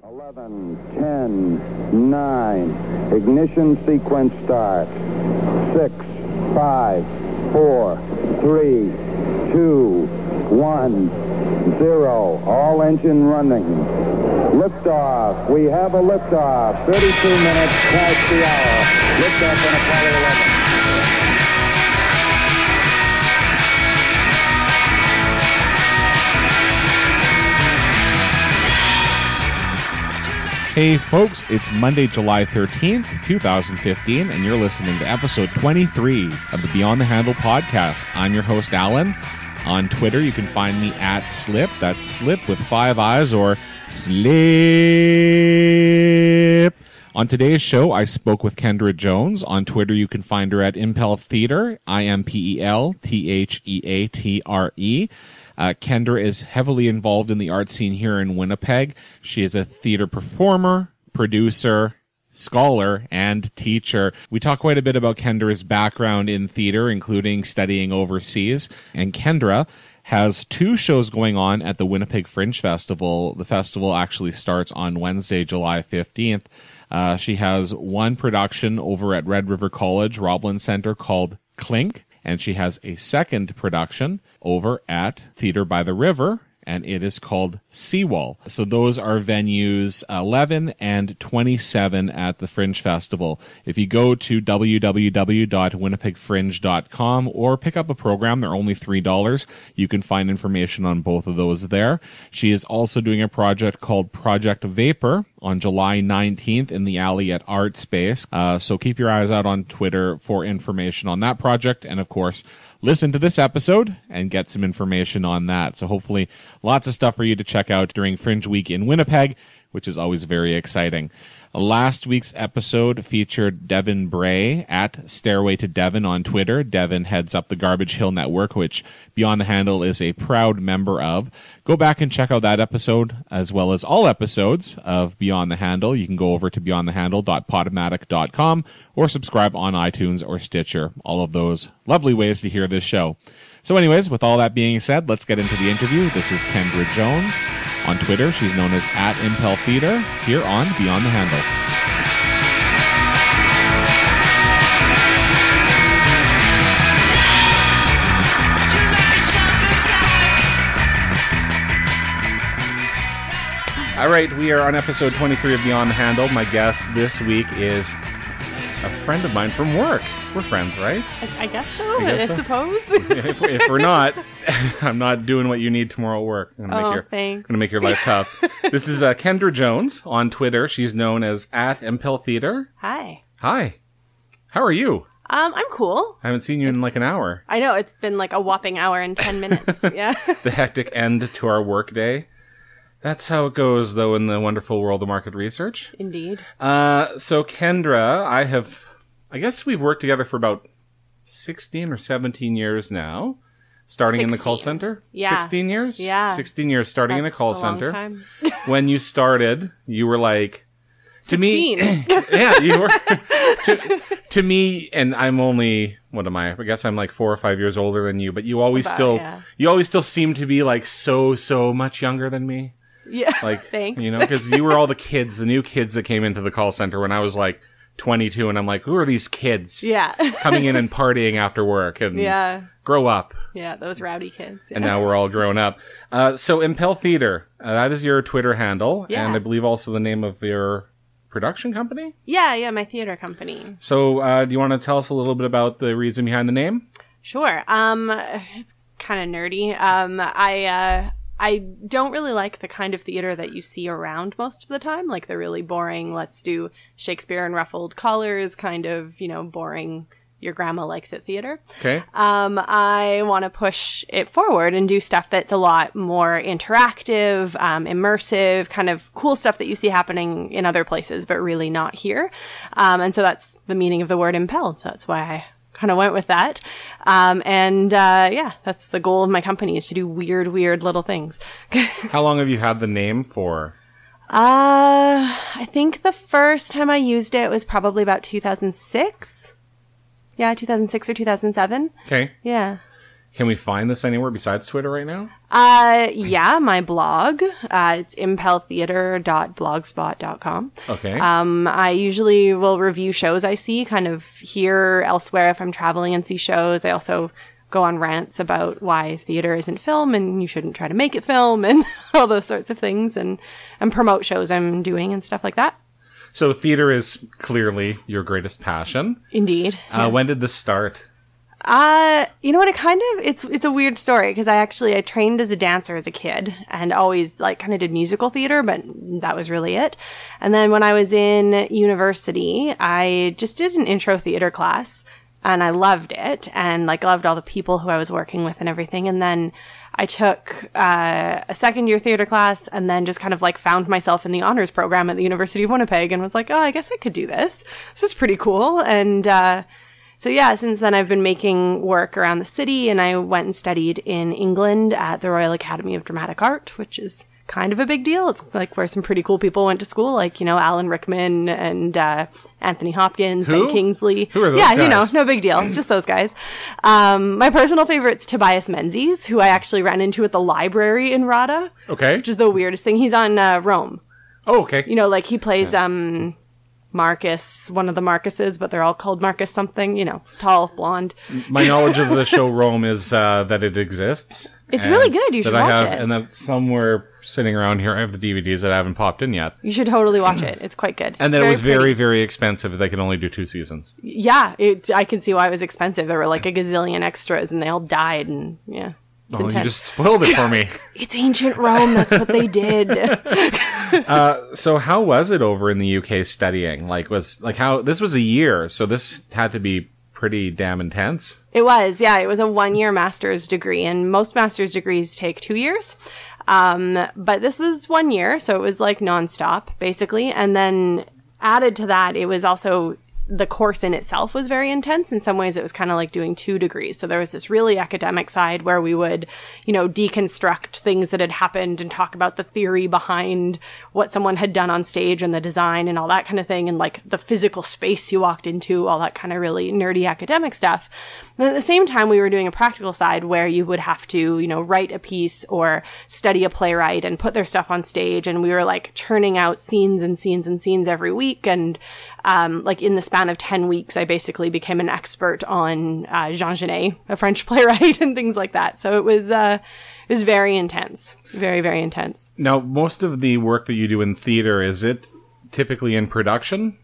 11, 10, 9, ignition sequence start. 6, 5, 4, 3, 2, 1, 0. All engine running. Liftoff. We have a liftoff. 32 minutes past the hour. Liftoff on Apollo 11. Hey folks, it's Monday, July 13th, 2015, and you're listening to episode 23 of the Beyond the Handle podcast. I'm your host, Alan. On Twitter, you can find me at Slip. That's Slip with 5 eyes, or Slip. On today's show, I spoke with Kendra Jones. On Twitter, you can find her at Impel Theater, IMPELTHEATRE. Kendra is heavily involved in the art scene here in Winnipeg. She is a theater performer, producer, scholar, and teacher. We talk quite a bit about Kendra's background in theater, including studying overseas. And Kendra has 2 shows going on at the Winnipeg Fringe Festival. The festival actually starts on Wednesday, July 15th. She has 1 production over at Red River College, Roblin Center, called Clink. And she has a 2nd production over at Theater by the River, and it is called Seawall. So those are venues 11 and 27 at the Fringe Festival. If you go to www.winnipegfringe.com or pick up a program, they're only $3. You can find information on both of those there. She is also doing a project called Project Vapor on July 19th in the alley at Art Space. So keep your eyes out on Twitter for information on that project. And of course, listen to this episode and get some information on that. So hopefully lots of stuff for you to check out during Fringe Week in Winnipeg, which is always very exciting. Last week's episode featured Devin Bray at Stairway to Devin on Twitter. Devin heads up the Garbage Hill Network, which Beyond the Handle is a proud member of. Go back and check out that episode, as well as all episodes of Beyond the Handle. You can go over to beyondthehandle.podomatic.com or subscribe on iTunes or Stitcher. All of those lovely ways to hear this show. So anyways, with all that being said, let's get into the interview. This is Kendra Jones. On Twitter, she's known as at Impel Theater, here on Beyond the Handle. All right, we are on episode 23 of Beyond the Handle. My guest this week is a friend of mine from work. We're friends, right? I guess so. I suppose. if we're not, I'm not doing what you need tomorrow at work. Thanks. I'm gonna make your life tough. This is Kendra Jones on Twitter. She's known as at Impel Theater. Hi. Hi. How are you? I'm cool. I haven't seen you in like an hour. I know, it's been like a whopping hour and 10 minutes. Yeah. The hectic end to our work day. That's how it goes, though, in the wonderful world of market research. Indeed. So Kendra, I guess we've worked together for about 16 or 17 years now, starting 16. in the call center. Yeah. 16 years? Yeah. 16 years starting in a call center. Long time. When you started, you were like, to 16. me, yeah, you were, to me, and I'm only, what am I guess I'm like 4 or 5 years older than you, but you always still seem to be like so much younger than me. Yeah. Like, thanks. You know, because you were all the kids, the new kids that came into the call center when I was like 22, and I'm like, who are these kids? Yeah. Coming in and partying after work and grow up. Yeah, those rowdy kids. Yeah. And now we're all grown up. So Impel Theater, that is your Twitter handle, and I believe also the name of your production company? Yeah, my theater company. So do you want to tell us a little bit about the reason behind the name? Sure. It's kind of nerdy. I don't really like the kind of theater that you see around most of the time, like the really boring, let's do Shakespeare and ruffled collars, kind of, boring, your grandma likes it theater. Okay. I want to push it forward and do stuff that's a lot more interactive, immersive, kind of cool stuff that you see happening in other places, but really not here. And so that's the meaning of the word impel. So that's why I kind of went with that. That's the goal of my company, is to do weird little things. How long have you had the name for? I think the first time I used it was probably about 2006. Yeah, 2006 or 2007. Okay. Yeah. Can we find this anywhere besides Twitter right now? Yeah, my blog. It's impeltheater.blogspot.com. Okay. I usually will review shows I see kind of here, elsewhere if I'm traveling and see shows. I also go on rants about why theater isn't film and you shouldn't try to make it film and all those sorts of things and promote shows I'm doing and stuff like that. So theater is clearly your greatest passion. Indeed. When did this start? You know what? It's a weird story because I trained as a dancer as a kid and always like kind of did musical theater, but that was really it. And then when I was in university, I just did an intro theater class and I loved it and like loved all the people who I was working with and everything. And then I took a second year theater class and then just kind of like found myself in the honors program at the University of Winnipeg and was like, oh, I guess I could do this. This is pretty cool. And, so yeah, since then I've been making work around the city and I went and studied in England at the Royal Academy of Dramatic Art, which is kind of a big deal. It's like where some pretty cool people went to school, like, you know, Alan Rickman and Anthony Hopkins, Who? Ben Kingsley. Who are those guys? You know, no big deal. Just those guys. My personal favorite's Tobias Menzies, who I actually ran into at the library in RADA. Okay. Which is the weirdest thing. He's on Rome. Oh, okay. You know, like he plays Marcus, one of the Marcuses, but they're all called Marcus something, you know, tall, blonde. My knowledge of the show Rome is that it exists. It's really good. You should watch it. And that somewhere sitting around here, I have the DVDs that I haven't popped in yet. You should totally watch it. It's quite good. And that it was very, pretty. very expensive. They could only do 2 seasons. Yeah, I can see why it was expensive. There were like a gazillion extras and they all died and yeah. It's Oh, intense. you just spoiled it for me. It's ancient Rome. That's what they did. So how was it over in the UK studying? This was a year, so this had to be pretty damn intense. It was, yeah. It was a 1-year master's degree, and most master's degrees take 2 years. But this was 1 year, so it was like nonstop, basically. And then added to that, it was also the course in itself was very intense. In some ways, it was kind of like doing 2 degrees. So there was this really academic side where we would, you know, deconstruct things that had happened and talk about the theory behind what someone had done on stage and the design and all that kind of thing. And like the physical space you walked into, all that kind of really nerdy academic stuff. And at the same time, we were doing a practical side where you would have to, you know, write a piece or study a playwright and put their stuff on stage. And we were like churning out scenes and scenes and scenes every week. And like in the span of 10 weeks, I basically became an expert on Jean Genet, a French playwright, and things like that. So it was very intense, very, very intense. Now, most of the work that you do in theater, is it typically in production?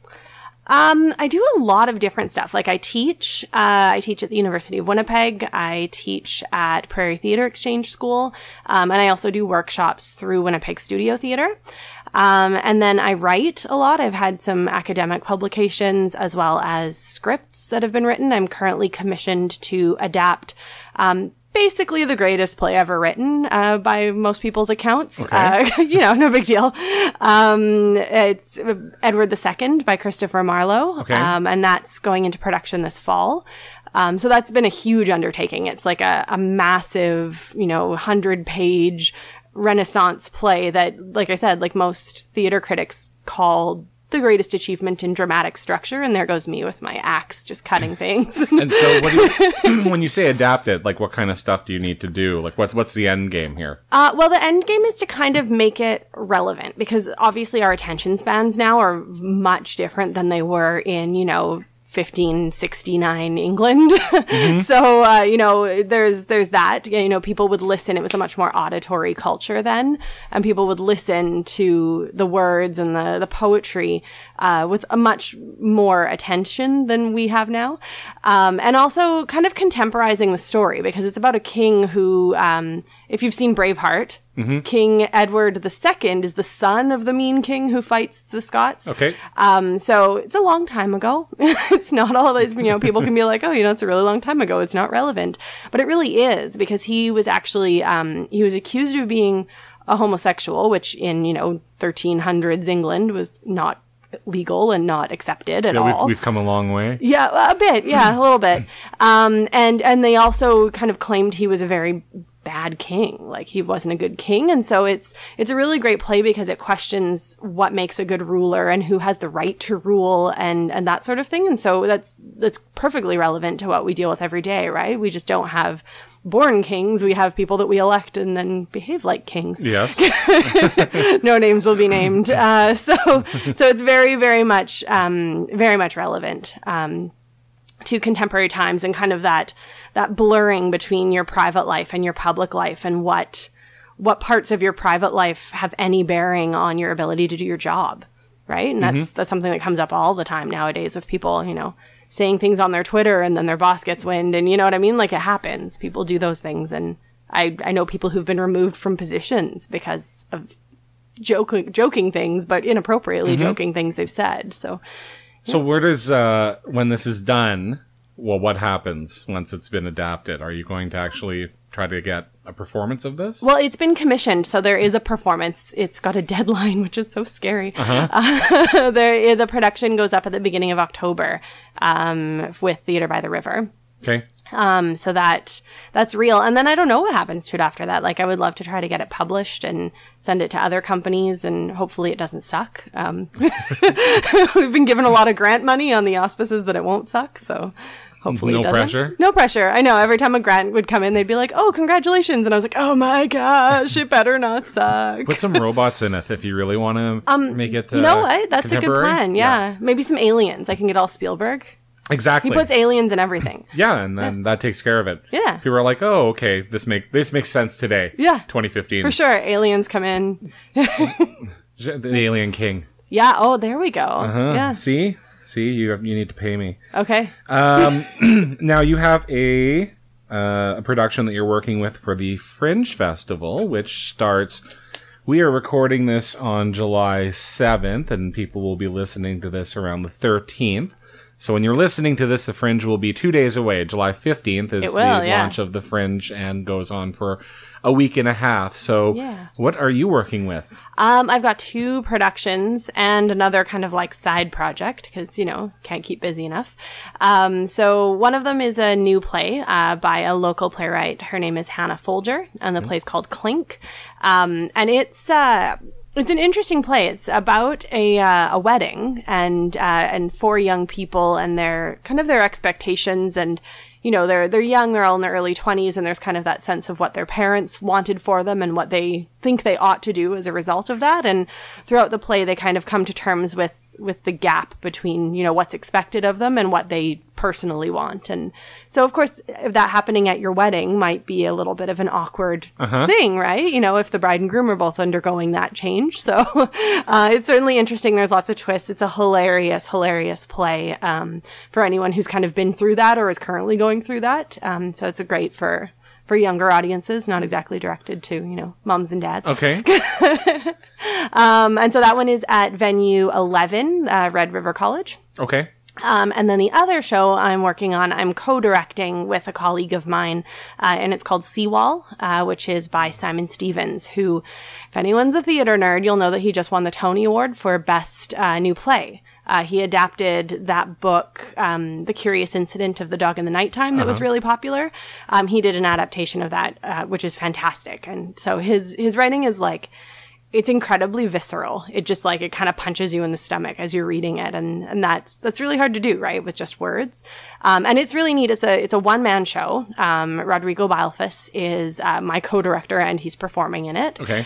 I do a lot of different stuff. Like I teach at the University of Winnipeg. I teach at Prairie Theatre Exchange School. And I also do workshops through Winnipeg Studio Theatre. And then I write a lot. I've had some academic publications as well as scripts that have been written. I'm currently commissioned to adapt, basically the greatest play ever written, by most people's accounts. Okay. You know, no big deal. It's Edward II by Christopher Marlowe. Okay. And that's going into production this fall. So that's been a huge undertaking. It's like a massive, you know, 100-page Renaissance play that, like I said, like most theater critics call the greatest achievement in dramatic structure, and there goes me with my axe just cutting things. And so when you say adapt it, like what kind of stuff do you need to do? Like what's the end game here? Well, the end game is to kind of make it relevant, because obviously our attention spans now are much different than they were in, you know, 1569 England. Mm-hmm. So, you know, there's that, you know, people would listen. It was a much more auditory culture then, and people would listen to the words and the poetry, with a much more attention than we have now. And also kind of contemporizing the story, because it's about a king who, if you've seen Braveheart, mm-hmm. King Edward II is the son of the mean king who fights the Scots. Okay. So it's a long time ago. It's not all those, you know, people can be like, oh, you know, it's a really long time ago. It's not relevant. But it really is, because he was actually, he was accused of being a homosexual, which in, you know, 1300s England was not legal and not accepted at all. We've come a long way. Yeah, a bit. Yeah, a little bit. And they also kind of claimed he was a very bad king. Like, he wasn't a good king. And so it's a really great play because it questions what makes a good ruler and who has the right to rule and that sort of thing. And so that's perfectly relevant to what we deal with every day, right? We just don't have born kings. We have people that we elect and then behave like kings. Yes. No names will be named. So it's very, very much relevant, to contemporary times and kind of that blurring between your private life and your public life and what parts of your private life have any bearing on your ability to do your job. Right. And that's something that comes up all the time nowadays with people, saying things on their Twitter and then their boss gets wind and you know what I mean? Like, it happens. People do those things. And I know people who've been removed from positions because of joking things, but inappropriately joking things they've said. So where does, when this is done, well, what happens once it's been adapted? Are you going to actually try to get a performance of this? Well, it's been commissioned, so there is a performance. It's got a deadline, which is so scary. The production goes up at the beginning of October, with Theatre by the River. Okay. So that's real. And then I don't know what happens to it after that. Like, I would love to try to get it published and send it to other companies, and hopefully it doesn't suck. We've been given a lot of grant money on the auspices that it won't suck, so hopefully it doesn't. No pressure? No pressure. I know. Every time a grant would come in, they'd be like, oh, congratulations. And I was like, oh my gosh, it better not suck. Put some robots in it if you really want to make it you know what? That's a good plan. Yeah. Yeah. Maybe some aliens. I can get all Spielberg. Exactly. He puts aliens in everything. Yeah, and then that takes care of it. Yeah. People are like, oh, okay, this makes sense today. Yeah. 2015. For sure. Aliens come in. The Alien King. Yeah. Oh, there we go. Yeah. See, you need to pay me. Okay. Now you have a production that you're working with for the Fringe Festival, which starts. We are recording this on July 7th, and people will be listening to this around the 13th. So when you're listening to this, the Fringe will be 2 days away. July 15th is the launch of the Fringe and goes on for a week and a half. So what are you working with? I've got 2 productions and another kind of like side project because, can't keep busy enough. So one of them is a new play by a local playwright. Her name is Hannah Folger, and the play's called Clink. And it's an interesting play. It's about a wedding and 4 young people and their expectations and, they're young, they're all in their early 20s, and there's kind of that sense of what their parents wanted for them and what they think they ought to do as a result of that. And throughout the play, they kind of come to terms with the gap between, what's expected of them and what they personally want. And so, of course, if that happening at your wedding might be a little bit of an awkward thing, right? If the bride and groom are both undergoing that change. So it's certainly interesting. There's lots of twists. It's a hilarious, hilarious play for anyone who's kind of been through that or is currently going through that. So it's a great for younger audiences, not exactly directed to, moms and dads. Okay. And so that one is at Venue 11, Red River College. Okay. And then the other show I'm working on, I'm co-directing with a colleague of mine, and it's called Seawall, which is by Simon Stevens, who, if anyone's a theater nerd, you'll know that he just won the Tony Award for Best New Play. He adapted that book, The Curious Incident of the Dog in the Nighttime, that was really popular. He did an adaptation of that, which is fantastic. And so his writing is like, it's incredibly visceral. It just it kind of punches you in the stomach as you're reading it. And that's really hard to do, right? With just words. And it's really neat. It's a one-man show. Rodrigo Balfas is, my co-director, and he's performing in it. Okay.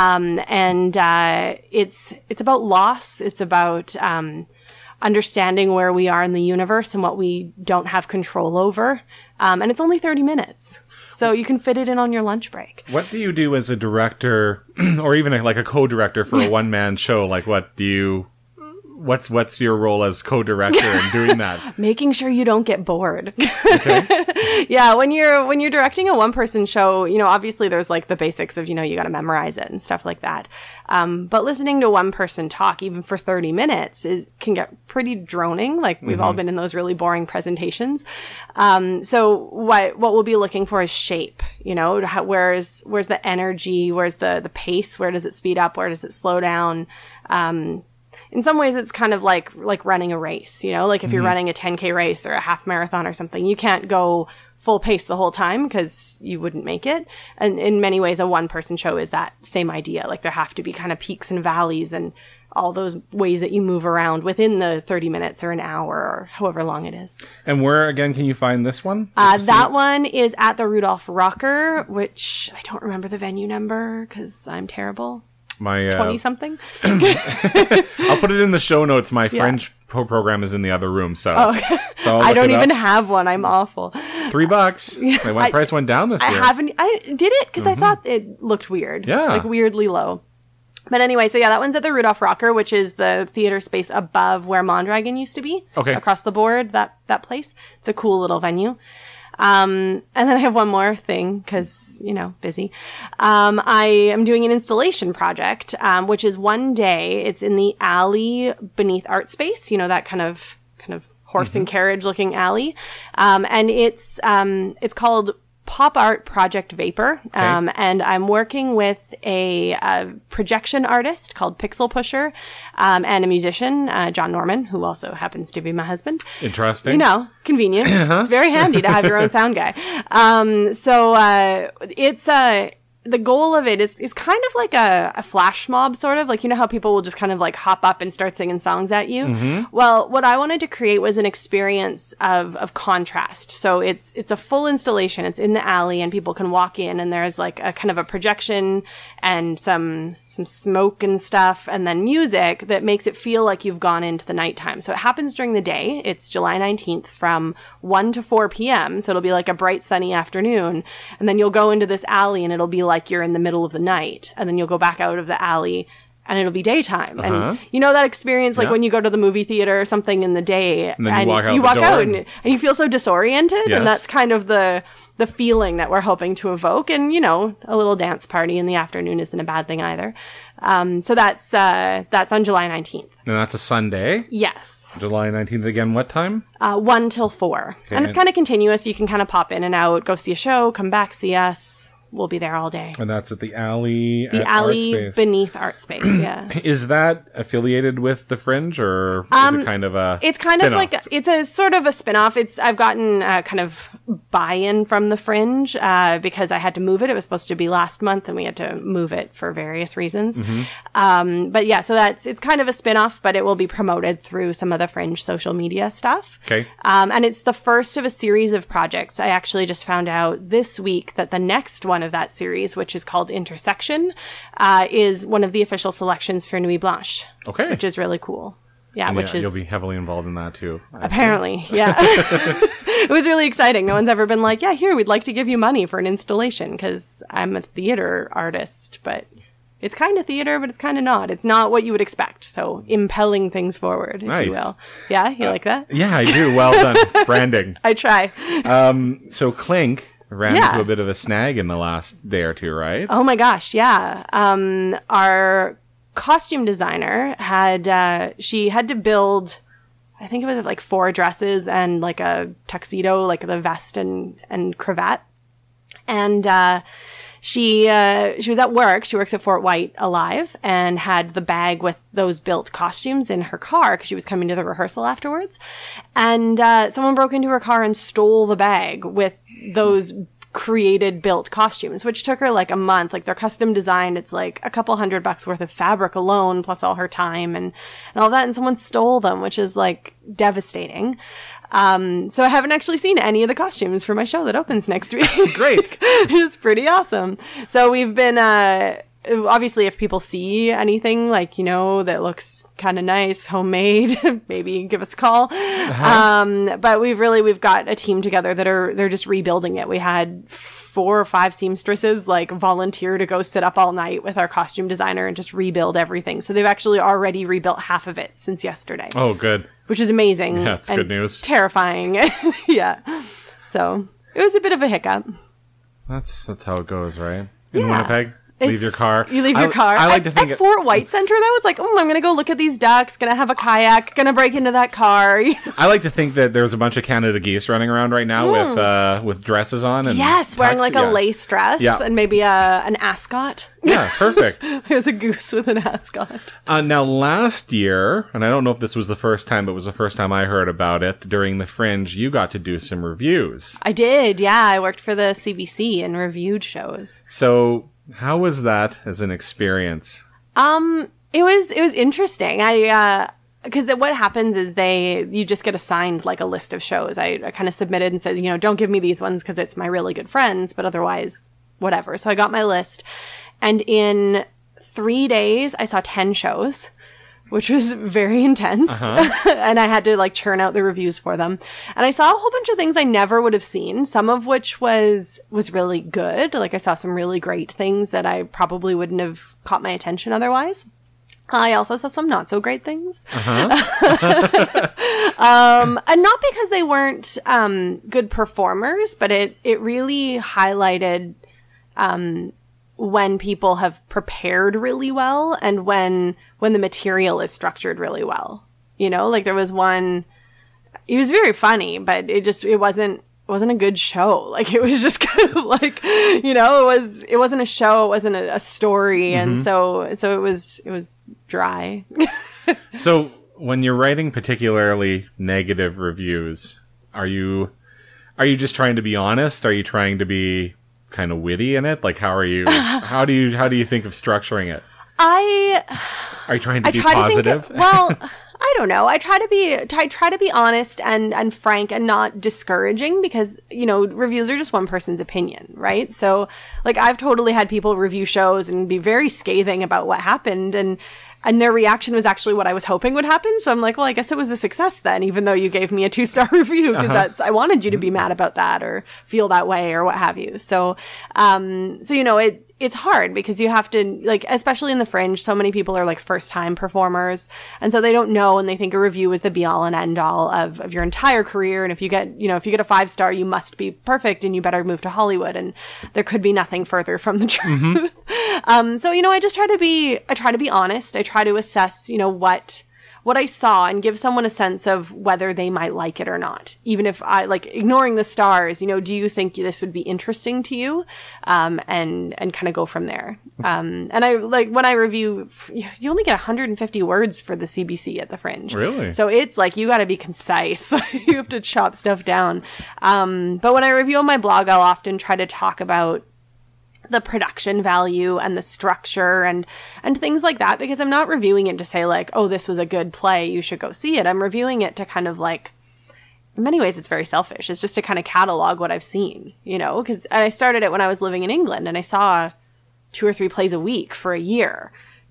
It's about loss. It's about, understanding where we are in the universe and what we don't have control over. And it's only 30 minutes. So you can fit it in on your lunch break. What do you do as a director or even like a co-director for a one-man show? Like what's your role as co-director in doing that? Making sure you don't get bored. Okay. Yeah, when you're directing a one-person show, obviously there's like the basics of, you got to memorize it and stuff like that. But listening to one person talk, even for 30 minutes, it can get pretty droning. Like we've all been in those really boring presentations. So what we'll be looking for is shape. Where's the energy? Where's the pace? Where does it speed up? Where does it slow down? in some ways it's kind of like running a race, you know, like if you're running a 10K race or a half marathon or something, you can't go full pace the whole time because you wouldn't make it. And in many ways, a one-person show is that same idea. Like there have to be kind of peaks and valleys and all those ways that you move around within the 30 minutes or an hour or however long it is. And where, again, can you find this one? That one is at the Rudolph Rocker, which I don't remember the venue number because I'm terrible. My 20-something? I'll put it in the show notes. My French program is in the other room, so, so I don't even have one. I'm awful. $3. My price went down this year. I did it because I thought it looked weird. Yeah. Like weirdly low. But anyway, so yeah, that one's at the Rudolph Rocker, which is the theater space above where Mondragon used to be. Okay. Across the board, that place. It's a cool little venue. And then I have one more thing, cause, you know, busy. I am doing an installation project, which is one day. It's in the alley beneath Art Space, you know, that kind of horse and carriage looking alley. And it's called Pop Art Project Vapor. And I'm working with a projection artist called Pixel Pusher, and a musician, John Norman, who also happens to be my husband. Interesting. You know, convenient. It's very handy to have your own sound guy. It's the goal of it is kind of like a flash mob, sort of like, you know how people will just kind of like hop up and start singing songs at you. Well, what I wanted to create was an experience of contrast. So it's a full installation. It's in the alley and people can walk in and there's like a kind of a projection and some smoke and stuff and then music that makes it feel like you've gone into the nighttime. So it happens during the day. It's July 19th from 1 to 4 p.m. So it'll be like a bright sunny afternoon. And then you'll go into this alley and it'll be like you're in the middle of the night. And then you'll go back out of the alley and it'll be daytime. And you know that experience like when you go to the movie theater or something in the day and then you walk out and you feel so disoriented. Yes. And that's kind of the feeling that we're hoping to evoke. And, you know, a little dance party in the afternoon isn't a bad thing either. So that's on July 19th. And that's a Sunday? Yes. July 19th again, what time? 1 till 4. Okay. And it's kind of continuous. You can kind of pop in and out, go see a show, come back, see us. We'll be there all day. And that's at the alley at alley Art Space. Beneath Art Space, yeah. Is that affiliated with the Fringe, or is it kind of a It's kind spin-off? of like, it's a sort of a spin-off. I've gotten kind of buy-in from the Fringe because I had to move it. It was supposed to be last month and we had to move it for various reasons. But yeah, so it's kind of a spin-off, but it will be promoted through some of the Fringe social media stuff. Okay. And it's the first of a series of projects. I actually just found out this week that the next one of that series, which is called Intersection, is one of the official selections for Nuit Blanche. Okay. Which is really cool. Yeah, and which is... You'll be heavily involved in that too. Apparently, yeah. It was really exciting. No one's ever been like, yeah, here, we'd like to give you money for an installation, because I'm a theater artist, but it's kind of theater, but it's kind of not. It's not what you would expect. So impelling things forward, if you will. Yeah, you like that? Yeah, I do. Well done. Branding. I try. So Clink ran into a bit of a snag in the last day or two, right? Oh my gosh, yeah. Our costume designer she had to build, I think it was like 4 dresses and like a tuxedo, like the vest and cravat. And she was at work. She works at Fort White Alive and had the bag with those built costumes in her car because she was coming to the rehearsal afterwards. And someone broke into her car and stole the bag with those created built costumes, which took her like a month. Like they're custom designed. It's like a couple $100 worth of fabric alone, plus all her time and all that. And someone stole them, which is like devastating. So I haven't actually seen any of the costumes for my show that opens next week. Great. It's pretty awesome. So we've been, obviously if people see anything like, you know, that looks kind of nice, homemade, maybe give us a call. But we've got a team together they're just rebuilding it. We had 4 or 5 seamstresses like volunteer to go sit up all night with our costume designer and just rebuild everything. So they've actually already rebuilt half of it since yesterday. Oh, good. Which is amazing. Yeah, it's good news. Terrifying. Yeah. So it was a bit of a hiccup. That's how it goes, right? In Winnipeg? Leave your car. You leave your car. I like to think at Fort White Center, that was like, I'm going to go look at these ducks, going to have a kayak, going to break into that car. I like to think that there's a bunch of Canada geese running around right now with dresses on. And yes, wearing like a lace dress and maybe an ascot. Yeah, perfect. There's a goose with an ascot. Now, last year, and I don't know if this was the first time, but it was the first time I heard about it, during the Fringe, you got to do some reviews. I did, yeah. I worked for the CBC and reviewed shows. So, how was that as an experience? It was interesting. Because what happens is you just get assigned like a list of shows. I kind of submitted and said, don't give me these ones because it's my really good friends, but otherwise, whatever. So I got my list. And in 3 days, I saw 10 shows, which was very intense. And I had to like churn out the reviews for them. And I saw a whole bunch of things I never would have seen, some of which was really good. Like I saw some really great things that I probably wouldn't have caught my attention otherwise. I also saw some not so great things. And not because they weren't good performers, but it really highlighted when people have prepared really well and when the material is structured really well. Like there was one, it was very funny, but it wasn't a good show. Like it was just kind of like, it wasn't a show, it wasn't a story. And so it was dry. So when you're writing particularly negative reviews, are you just trying to be honest? Are you trying to be kind of witty in it? Like how do you think of structuring it? Are you trying to be positive? I don't know. I try to be honest and frank and not discouraging because, reviews are just one person's opinion, right? So like I've totally had people review shows and be very scathing about what happened and their reaction was actually what I was hoping would happen. So I'm like, well, I guess it was a success then, even though you gave me a 2-star review because I wanted you to be mad about that or feel that way or what have you. So, it's hard because you have to, like, especially in the Fringe, so many people are like first time performers. And so they don't know and they think a review is the be all and end all of your entire career. And if you get a 5-star, you must be perfect and you better move to Hollywood. And there could be nothing further from the truth. So, I just try to be honest. I try to assess, what I saw and give someone a sense of whether they might like it or not. Even if I like ignoring the stars, do you think this would be interesting to you? And kind of go from there. And I like when I review, you only get 150 words for the CBC at the Fringe. Really? So it's like, you got to be concise. You have to chop stuff down. But when I review on my blog, I'll often try to talk about the production value and the structure and things like that, because I'm not reviewing it to say like, oh, this was a good play, you should go see it. I'm reviewing it to kind of like, in many ways, it's very selfish. It's just to kind of catalog what I've seen, because I started it when I was living in England and I saw 2 or 3 plays a week for a year,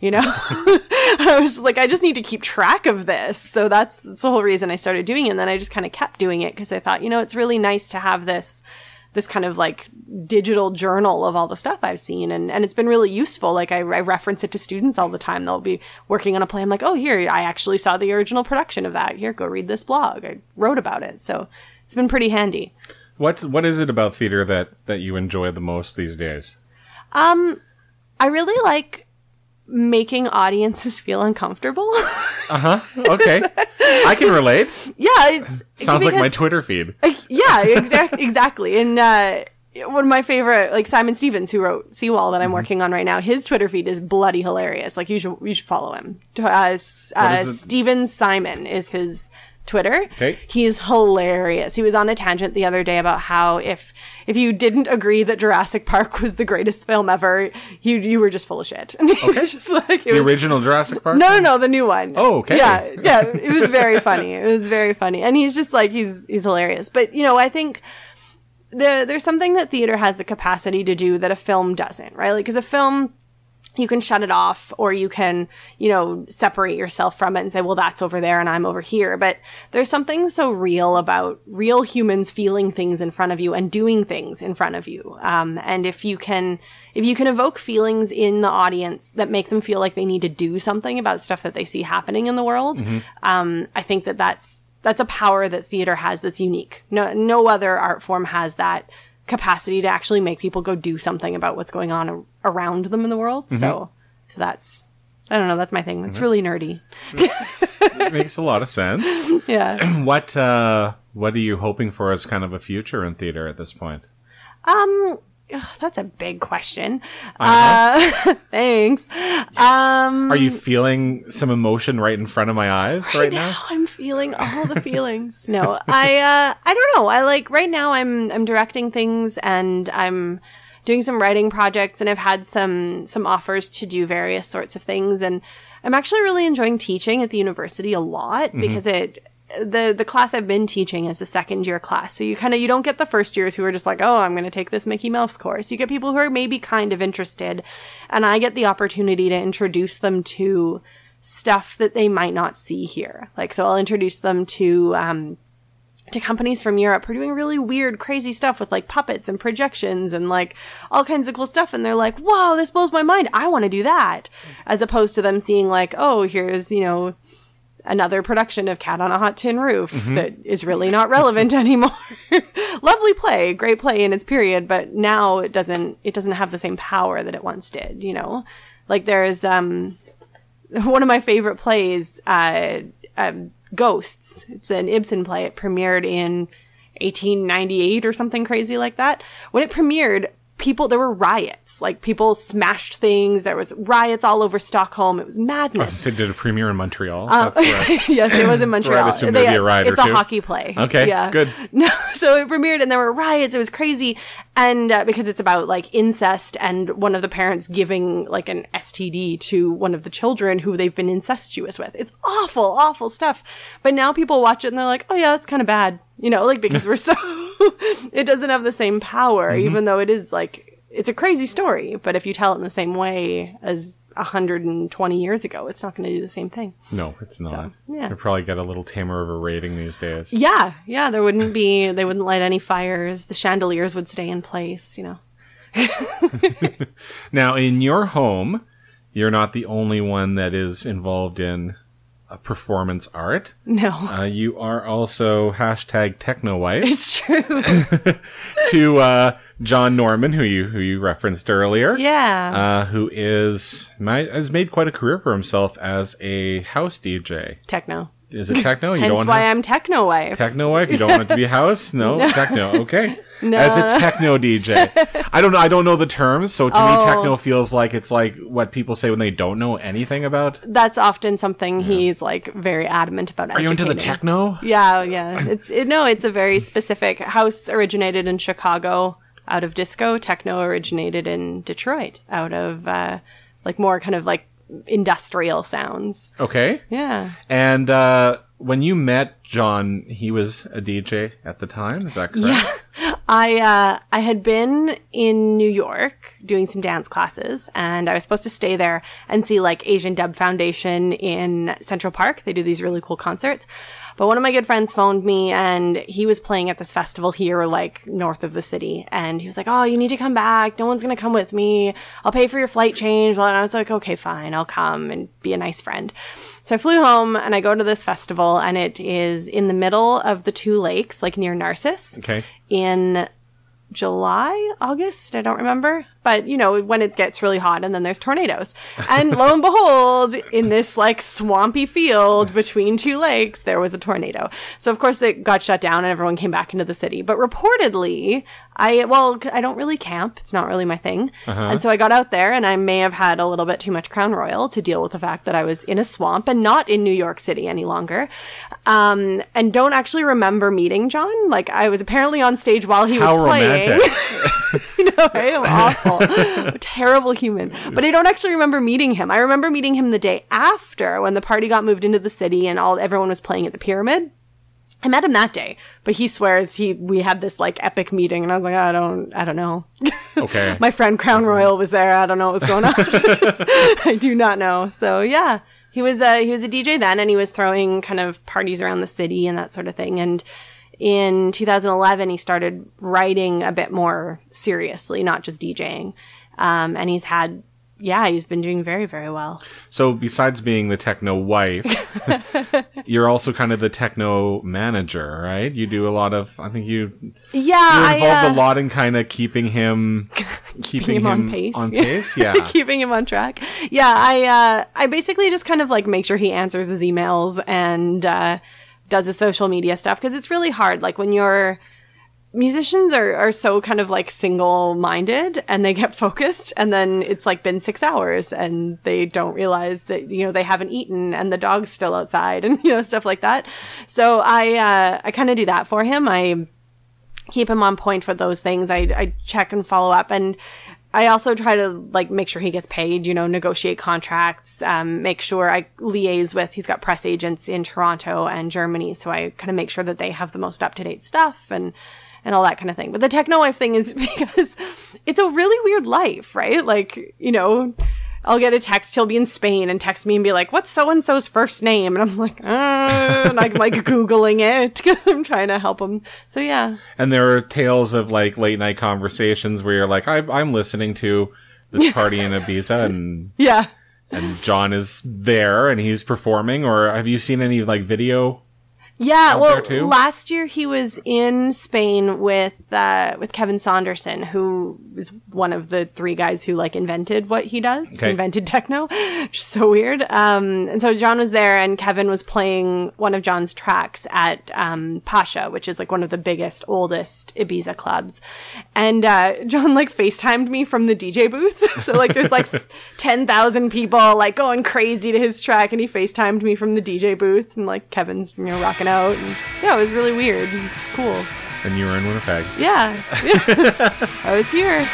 I was like, I just need to keep track of this. So that's the whole reason I started doing it. And then I just kind of kept doing it because I thought, it's really nice to have this kind of like digital journal of all the stuff I've seen. And it's been really useful. Like I reference it to students all the time. They'll be working on a play. I'm like, oh, here, I actually saw the original production of that. Here, go read this blog. I wrote about it. So it's been pretty handy. What is it about theater that you enjoy the most these days? I really like making audiences feel uncomfortable. Okay. I can relate. Yeah. Sounds like my Twitter feed. Yeah, exactly. And one of my favorite, like Simon Stevens, who wrote Seawall that I'm working on right now, his Twitter feed is bloody hilarious. Like you should follow him. Stevens Simon is his Twitter. Okay. He's hilarious. He was on a tangent the other day about how if you didn't agree that Jurassic Park was the greatest film ever, you were just full of shit. Okay. Just like, the original Jurassic Park? No, the new one. Oh, okay. Yeah. It was very funny. It was very funny. And he's just like, he's hilarious. But, I think there's something that theater has the capacity to do that a film doesn't, right? Like, because a film, you can shut it off or you can, separate yourself from it and say, well, that's over there and I'm over here. But there's something so real about real humans feeling things in front of you and doing things in front of you. And if you can evoke feelings in the audience that make them feel like they need to do something about stuff that they see happening in the world, I think that's a power that theater has that's unique. No other art form has that capacity to actually make people go do something about what's going on around them in the world. So that's, I don't know, that's my thing. It's really nerdy. It makes a lot of sense. Yeah. What are you hoping for as kind of a future in theater at this point? That's a big question. Uh-huh. Thanks. Are you feeling some emotion right in front of my eyes right now? I'm feeling all the feelings. No, I don't know. I like right now I'm directing things and I'm doing some writing projects, and I've had some offers to do various sorts of things, and I'm actually really enjoying teaching at the university a lot because the class I've been teaching is a second year class. So you don't get the first years who are just like, oh, I'm going to take this Mickey Mouse course. You get people who are maybe kind of interested, and I get the opportunity to introduce them to stuff that they might not see here. Like, so I'll introduce them to companies from Europe who are doing really weird, crazy stuff with like puppets and projections and like all kinds of cool stuff. And they're like, whoa, this blows my mind. I want to do that. As opposed to them seeing like, oh, here's, another production of Cat on a Hot Tin Roof that is really not relevant anymore. Lovely play, great play in its period, but now it doesn't have the same power that it once did, Like there's one of my favorite plays, Ghosts. It's an Ibsen play. It premiered in 1898 or something crazy like that. When it premiered, there were riots. Like, people smashed things. There was riots all over Stockholm. It was madness. They did a premiere in Montreal. That's where yes, it was in Montreal. There'd be a riot it's or a two. hockey play. Okay, yeah. good. No, so it premiered and there were riots. It was crazy. And because it's about like incest and one of the parents giving like an STD to one of the children who they've been incestuous with. It's awful, awful stuff. But now people watch it and they're like, oh yeah, that's kind of bad. Because we're so, it doesn't have the same power, even though it is like, it's a crazy story. But if you tell it in the same way as 120 years ago, it's not going to do the same thing. No, it's not. So, yeah. They probably get a little tamer of a rating these days. Yeah. They wouldn't light any fires. The chandeliers would stay in place, Now, in your home, you're not the only one that is involved in performance art. No. You are also #TechnoWife. It's true. To John Norman, who you referenced earlier. Yeah. Who has made quite a career for himself as a house DJ. Techno. Is it techno? Hence why I'm TechnoWife. TechnoWife? You don't want it to be house? No? Techno. Okay. No. As a techno DJ. I don't know the terms, so to me techno feels like it's like what people say when they don't know anything about. That's often something he's like very adamant about. Are you into the techno? Yeah. It's a very specific. House originated in Chicago out of disco. Techno originated in Detroit out of like more kind of like industrial sounds. Okay. Yeah. And when you met John, he was a DJ at the time, is that correct? Yeah. I had been in New York doing some dance classes, and I was supposed to stay there and see like Asian Dub Foundation in Central Park. They do these really cool concerts. But one of my good friends phoned me, and he was playing at this festival here, like, north of the city. And he was like, oh, you need to come back. No one's going to come with me. I'll pay for your flight change. Well, and I was like, okay, fine. I'll come and be a nice friend. So I flew home, and I go to this festival, and it is in the middle of the two lakes, like near Narcissus. Okay. In July, August, I don't remember. But, when it gets really hot and then there's tornadoes. And lo and behold, in this like swampy field between two lakes, there was a tornado. So of course it got shut down and everyone came back into the city. But reportedly, I don't really camp. It's not really my thing. And so I got out there and I may have had a little bit too much Crown Royal to deal with the fact that I was in a swamp and not in New York City any longer. And don't actually remember meeting John. Like I was apparently on stage while he was playing. Right? I'm awful. Terrible human. But I don't actually remember meeting him. I remember meeting him the day after when the party got moved into the city and everyone was playing at the Pyramid. I met him that day, but he swears we had this like epic meeting, and I was like, I don't know. Okay. My friend Crown Royal was there. I don't know what was going on. I do not know. So yeah, he was a DJ then, and he was throwing kind of parties around the city and that sort of thing. And in 2011, he started writing a bit more seriously, not just DJing. And he's had yeah, he's been doing very, very well. So besides being the techno wife, you're also kind of the techno manager, right? You do a lot of, I think you're involved a lot in kind of keeping him on pace. Yeah. Keeping him on track. Yeah, I basically just kind of like make sure he answers his emails and does his social media stuff, because it's really hard. Like when musicians are so kind of like single-minded and they get focused, and then it's like been 6 hours and they don't realize that, they haven't eaten and the dog's still outside and, stuff like that. So I kind of do that for him. I keep him on point for those things. I check and follow up, and I also try to like make sure he gets paid, negotiate contracts, make sure I liaise with, he's got press agents in Toronto and Germany. So I kind of make sure that they have the most up-to-date stuff and all that kind of thing. But the techno wife thing is because it's a really weird life, right? Like, I'll get a text, he'll be in Spain and text me and be like, what's so-and-so's first name? And I'm like, and I'm like Googling it because I'm trying to help him. So yeah. And there are tales of like late night conversations where you're like, I'm listening to this party in Ibiza and yeah. And John is there and he's performing, or have you seen any like video? Yeah, well, last year he was in Spain with Kevin Saunderson, who is one of the 3 guys who like invented what he does, invented techno, which is so weird. And so John was there, and Kevin was playing one of John's tracks at Pasha, which is like one of the biggest, oldest Ibiza clubs. And John like FaceTimed me from the DJ booth, so like there's like 10,000 people like going crazy to his track, and he FaceTimed me from the DJ booth, and like Kevin's rocking out, and yeah, it was really weird and cool. And you were in Winnipeg. Yeah. I was here.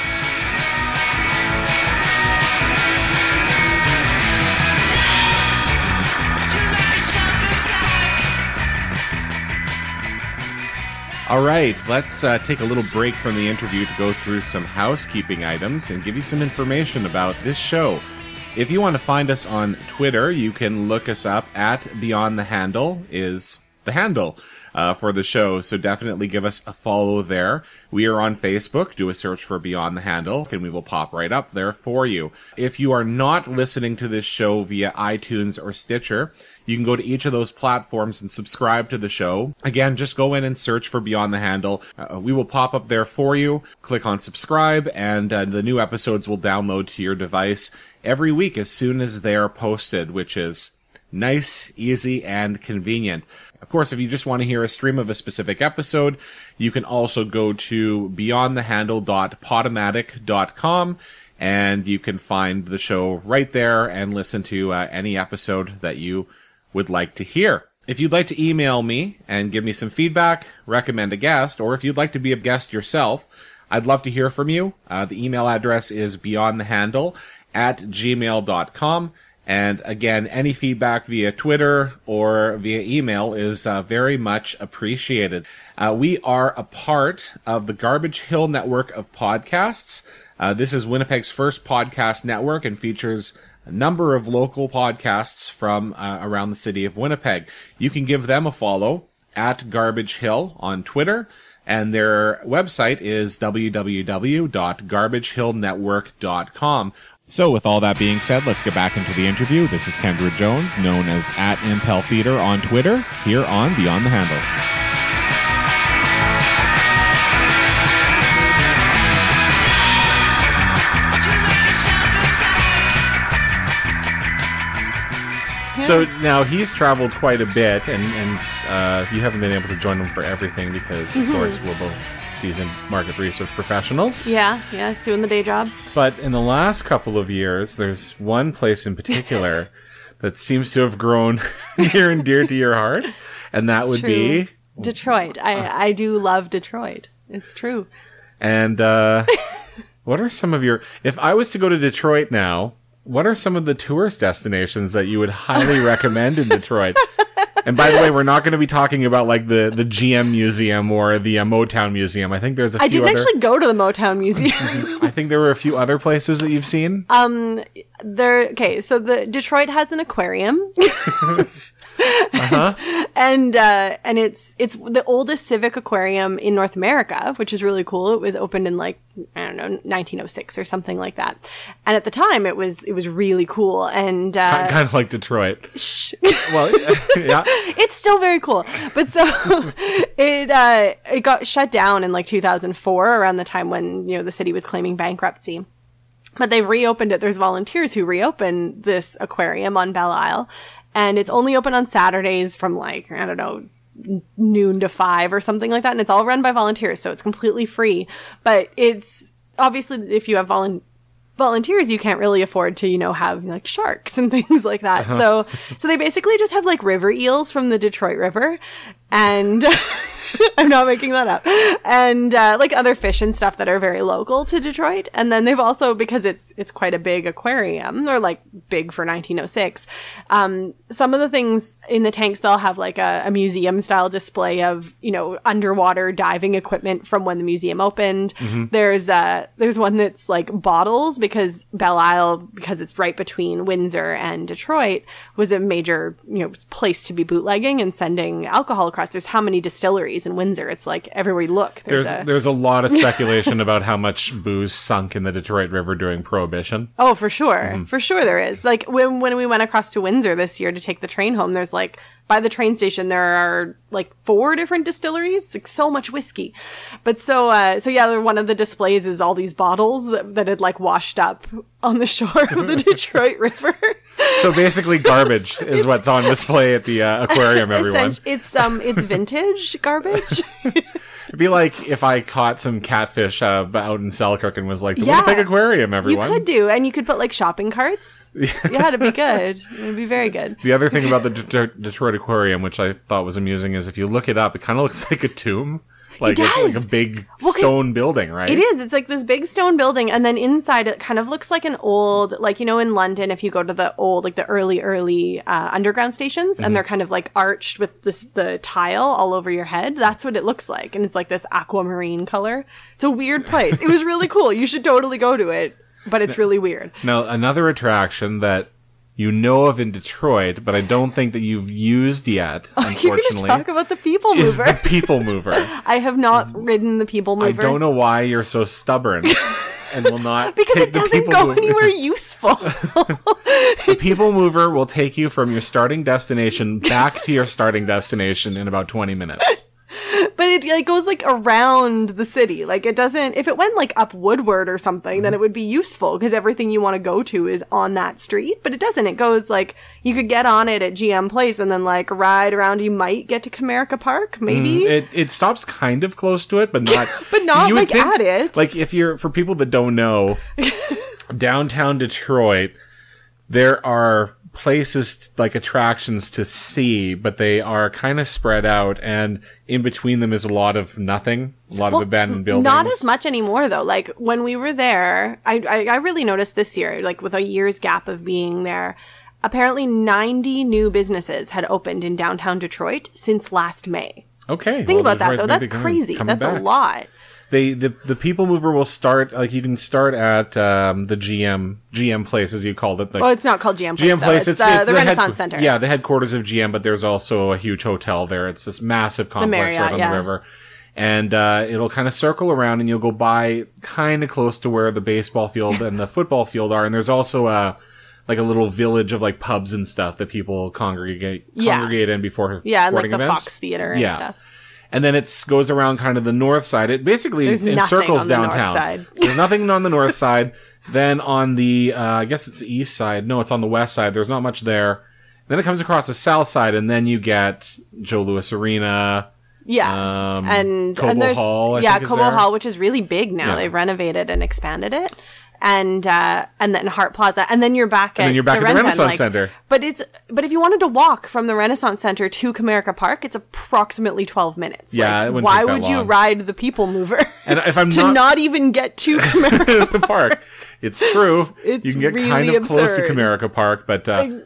All right, let's take a little break from the interview to go through some housekeeping items and give you some information about this show. If you want to find us on Twitter, you can look us up at Beyond the Handle is the handle for the show. So definitely give us a follow there. We are on Facebook. Do a search for Beyond the Handle, and we will pop right up there for you. If you are not listening to this show via iTunes or Stitcher, you can go to each of those platforms and subscribe to the show. Again, just go in and search for Beyond the Handle. We will pop up there for you. Click on subscribe, and the new episodes will download to your device every week as soon as they are posted, which is nice, easy, and convenient. Of course, if you just want to hear a stream of a specific episode, you can also go to beyondthehandle.podomatic.com, and you can find the show right there and listen to any episode that you would like to hear. If you'd like to email me and give me some feedback, recommend a guest, or if you'd like to be a guest yourself, I'd love to hear from you. The email address is beyondthehandle@gmail.com. And again, any feedback via Twitter or via email is very much appreciated. We are a part of the Garbage Hill network of podcasts. This is Winnipeg's first podcast network and features a number of local podcasts from around the city of Winnipeg. You can give them a follow at Garbage Hill on Twitter, and their website is www.garbagehillnetwork.com. So with all that being said, let's get back into the interview. This is Kendra Jones, known as @Impel Theater on Twitter, here on Beyond the Handle. So now he's traveled quite a bit, and you haven't been able to join him for everything because, of course, we're both seasoned market research professionals. Yeah, doing the day job. But in the last couple of years, there's one place in particular that seems to have grown near and dear to your heart, and that would be Detroit. I do love Detroit. It's true. And what are some of your... If I was to go to Detroit now, what are some of the tourist destinations that you would highly recommend in Detroit? And by the way, we're not going to be talking about like the GM Museum or the Motown Museum. I think there's a few I didn't actually go to the Motown Museum. I think there were a few other places that you've seen. So the Detroit has an aquarium. And it's the oldest civic aquarium in North America, which is really cool. It was opened in like, I don't know, 1906 or something like that. And at the time it was really cool. And kind of like Detroit. Well, yeah. It's still very cool. But so it got shut down in like 2004, around the time when, the city was claiming bankruptcy. But they've reopened it. There's volunteers who reopen this aquarium on Belle Isle. And it's only open on Saturdays from like, I don't know, noon to 5 or something like that. And it's all run by volunteers. So it's completely free. But it's obviously, if you have volunteers, you can't really afford to, have like sharks and things like that. So they basically just have like river eels from the Detroit River. And I'm not making that up. And like other fish and stuff that are very local to Detroit. And then they've also, because it's quite a big aquarium, or like big for 1906, some of the things in the tanks, they'll have like a museum style display of, underwater diving equipment from when the museum opened. There's one that's like bottles, because Belle Isle, because it's right between Windsor and Detroit, was a major, place to be bootlegging and sending alcohol across. There's how many distilleries in Windsor? It's like everywhere you look. There's a lot of speculation about how much booze sunk in the Detroit River during Prohibition. Oh, for sure. For sure there is. Like when we went across to Windsor this year to take the train home, there's like, by the train station, there are like 4 different distilleries. It's like so much whiskey. But so yeah, one of the displays is all these bottles that had like washed up on the shore of the Detroit River. So basically garbage is what's on display at the aquarium, everyone. It's vintage garbage. It'd be like if I caught some catfish out in Selkirk and was like, the Winnipeg Aquarium, everyone. You could do, and you could put like shopping carts. Yeah, it'd be good. It'd be very good. The other thing about the Detroit Aquarium, which I thought was amusing, is if you look it up, it kind of looks like a tomb. Like it's like a big stone building, right? It is. It's like this big stone building, and then inside it kind of looks like an old, like, in London, if you go to the old, like the early underground stations, and they're kind of like arched with the tile all over your head. That's what it looks like, and it's like this aquamarine color. It's a weird place. It was really cool. You should totally go to it, but it's really weird. Now, another attraction that of in Detroit, but I don't think that you've used yet, unfortunately. You're going to talk about the People Mover. Is the People Mover. I have not ridden the People Mover. I don't know why you're so stubborn and will not because take it doesn't go anywhere useful. The People Mover will take you from your starting destination back to your starting destination in about 20 minutes. But it goes like around the city. Like it doesn't, if it went like up Woodward or something, then it would be useful because everything you want to go to is on that street. But it doesn't. It goes like, you could get on it at GM Place and then like ride around. You might get to Comerica Park, maybe. It stops kind of close to it, but not, but not like think, at it. Like for people that don't know, downtown Detroit, there are places like attractions to see, but they are kind of spread out, and in between them is a lot of nothing, a lot of abandoned buildings. Not as much anymore though. Like when we were there, I really noticed this year, like with a year's gap of being there, apparently 90 new businesses had opened in downtown Detroit since last May. Okay. Think about that though. That's crazy. That's back. A lot. The People Mover will start, like, you can start at the GM Place, as you called it. Like, it's not called GM Place, GM Place, it's the Renaissance Center. Yeah, the headquarters of GM, but there's also a huge hotel there. It's this massive complex right on the river. And it'll kind of circle around, and you'll go by kind of close to where the baseball field and the football field are. And there's also a little village of like pubs and stuff that people congregate in before sporting and like the events. Fox Theater and stuff. And then it goes around kind of the north side. It basically encircles downtown. So there's nothing on the north side. Then on the, I guess it's the east side. No, it's on the west side. There's not much there. Then it comes across the south side, and then you get Joe Louis Arena. Yeah. And Cobo Hall. Cobo Hall, which is really big now. Yeah. They've renovated and expanded it. And then Hart Plaza, and then you're back at the Renaissance Center. But if you wanted to walk from the Renaissance Center to Comerica Park, it's approximately 12 minutes. Yeah, like, why would you ride the People Mover? And if I'm not even get to Comerica Park, it's true. It's you can get really kind of absurd. close to Comerica Park, but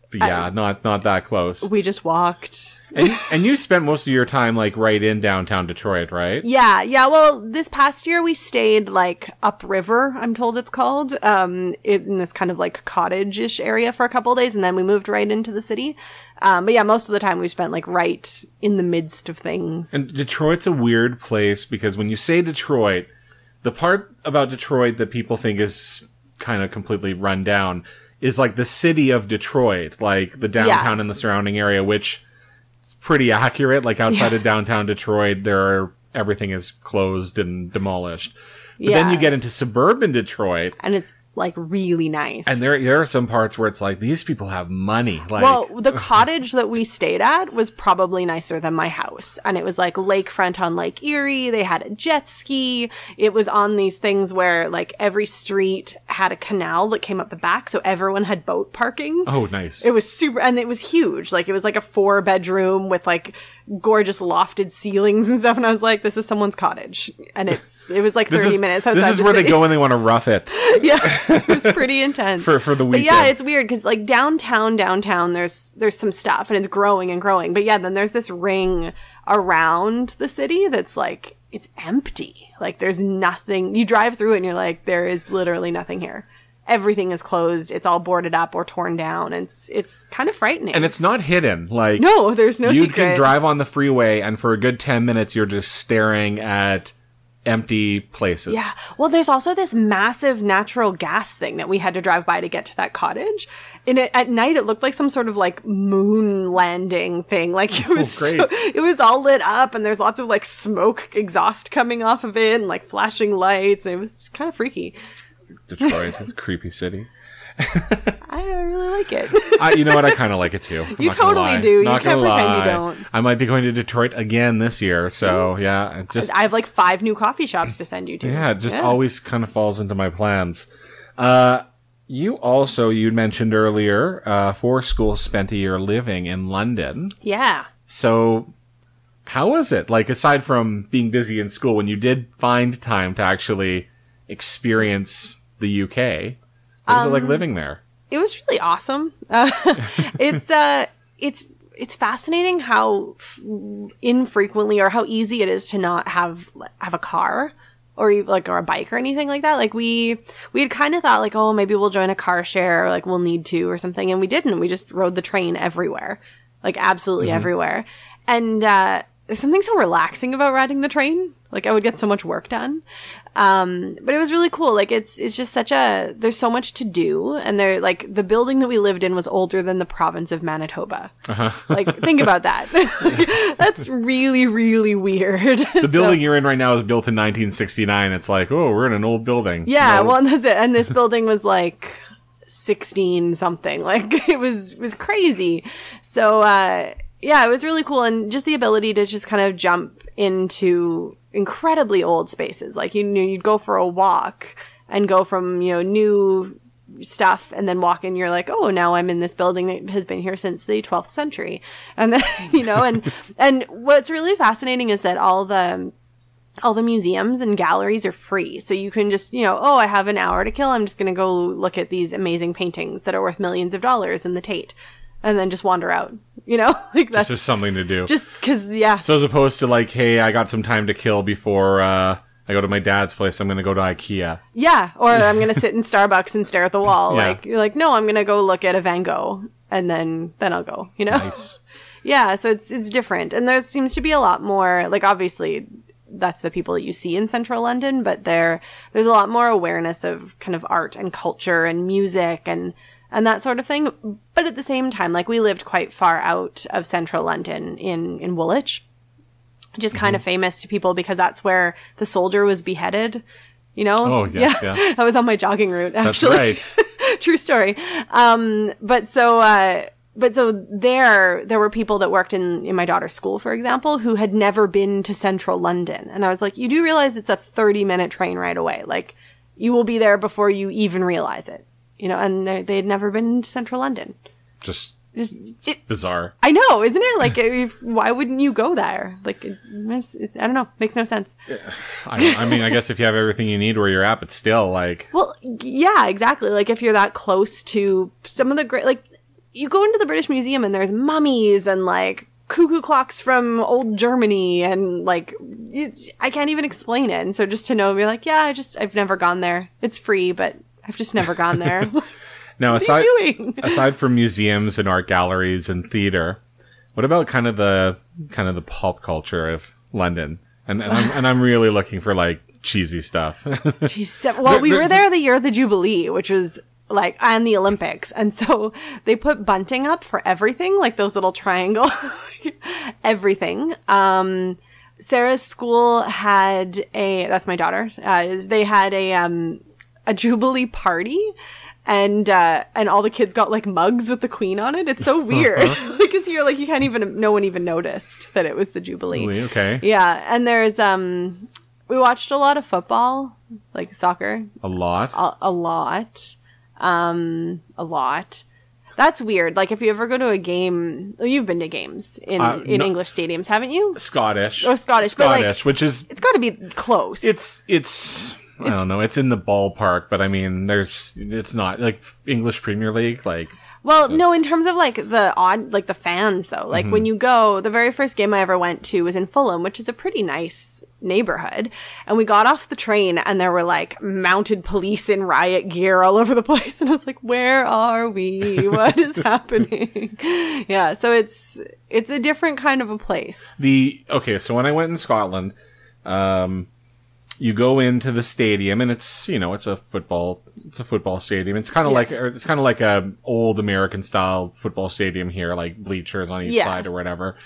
But yeah, not that close. We just walked. And you spent most of your time like right in downtown Detroit, right? Yeah. Well, this past year we stayed like upriver, I'm told it's called, in this kind of like cottage-ish area for a couple of days, and then we moved right into the city. But yeah, most of the time we spent like right in the midst of things. And Detroit's a weird place because when you say Detroit, the part about Detroit that people think is kind of completely run down is like the city of Detroit, like the downtown and the surrounding area, which is pretty accurate. Like outside of downtown Detroit, everything is closed and demolished. But then you get into suburban Detroit, and it's like really nice. And there are some parts where it's like, these people have money. Like, well, the cottage that we stayed at was probably nicer than my house. And it was like lakefront on Lake Erie. They had a jet ski. It was on these things where like every street had a canal that came up the back. So everyone had boat parking. Oh, nice. It was super, and it was huge. Like it was like a 4-bedroom with like gorgeous lofted ceilings and stuff. And I was like, this is someone's cottage. And it was like 30 minutes outside. This is where they go when they want to rough it. Yeah. It was pretty intense for the weekend. But yeah, it's weird because like downtown, there's some stuff and it's growing and growing. But yeah, then there's this ring around the city that's like, it's empty. Like there's nothing. You drive through it and you're like, there is literally nothing here. Everything is closed. It's all boarded up or torn down. It's kind of frightening. And it's not hidden. Like no, there's no secret. You can drive on the freeway and for a good 10 minutes you're just staring at empty places. Yeah. Well, there's also this massive natural gas thing that we had to drive by to get to that cottage. And at night, it looked like some sort of like moon landing thing. Like it was, it was all lit up and there's lots of like smoke exhaust coming off of it and like flashing lights. It was kind of freaky. Detroit, a creepy city. I really like it. You know what? I kind of like it too. You totally do. Not you can't gonna pretend lie. you don't. I might be going to Detroit again this year. So yeah, I have like 5 new coffee shops to send you to. Yeah, it just always kind of falls into my plans. You mentioned earlier, for school spent a year living in London. Yeah. So how was it? Like aside from being busy in school, when you did find time to actually experience the UK, what was it like living there? It was really awesome. It's fascinating how infrequently or how easy it is to not have a car or a bike or anything like that. Like we had kind of thought like, oh, maybe we'll join a car share or like we'll need to or something. And we didn't. We just rode the train everywhere, like absolutely everywhere. And, there's something so relaxing about riding the train. Like I would get so much work done. But it was really cool. Like it's just there's so much to do. And the building that we lived in was older than the province of Manitoba. Uh-huh. Like think about that. That's really, really weird. The building you're in right now is built in 1969. It's like, oh, we're in an old building. Yeah. Well, and that's it. And this building was like 16 something. Like it was crazy. So, yeah, it was really cool. And just the ability to just kind of jump into incredibly old spaces. Like, you'd go for a walk and go from, new stuff and then walk in. You're like, oh, now I'm in this building that has been here since the 12th century. And then, and what's really fascinating is that all the museums and galleries are free. So you can just, I have an hour to kill. I'm just going to go look at these amazing paintings that are worth millions of dollars in the Tate. And then just wander out, like that's just something to do. Just because, yeah. So as opposed to like, hey, I got some time to kill before I go to my dad's place, I'm going to go to IKEA. Yeah, or I'm going to sit in Starbucks and stare at the wall. Yeah. Like you're like, no, I'm going to go look at a Van Gogh, and then I'll go. Nice. Yeah, so it's different, and there seems to be a lot more. Like obviously, that's the people that you see in central London, but there's a lot more awareness of kind of art and culture and music and that sort of thing. But at the same time, like we lived quite far out of central London in Woolwich, which is kind of famous to people because that's where the soldier was beheaded, Oh, yes, yeah. I was on my jogging route, actually. That's right. True story. But so there were people that worked in my daughter's school, for example, who had never been to central London. And I was like, you do realize it's a 30-minute train ride away. Like you will be there before you even realize it. And they had never been to central London. Just bizarre. I know, isn't it? Like, why wouldn't you go there? Like, I don't know. Makes no sense. I mean, I guess if you have everything you need where you're at, but still, like... Well, yeah, exactly. Like, if you're that close to some of the great... Like, you go into the British Museum and there's mummies and like cuckoo clocks from old Germany and like I can't even explain it. And so just to know, be like, yeah, I've never gone there. It's free, but I've just never gone there. Now, what are you doing? aside from museums and art galleries and theater, what about kind of the pulp culture of London? And I'm really looking for like cheesy stuff. Jeez, well, we were there the year of the Jubilee, which was like, and the Olympics. And so they put bunting up for everything, like those little triangle, everything. Sarah's school had that's my daughter. They had a Jubilee party. And all the kids got like mugs with the Queen on it. It's so weird. Because you're like, no one even noticed that it was the Jubilee. Okay. Yeah. And there's, we watched a lot of football, like soccer. A lot? A lot. A lot. That's weird. Like if you ever go to a game, you've been to games in English stadiums, haven't you? Scottish. Or Scottish. Scottish, like, which is... It's got to be close. It's I don't know. It's in the ballpark, but I mean, it's not like English Premier League, like. Well, no, in terms of like the fans though, like when you go, the very first game I ever went to was in Fulham, which is a pretty nice neighborhood. And we got off the train and there were like mounted police in riot gear all over the place. And I was like, where are we? What is happening? Yeah. So it's a different kind of a place. So when I went in Scotland, you go into the stadium and it's a football stadium. It's kind of like a old American style football stadium here, like bleachers on each side or whatever.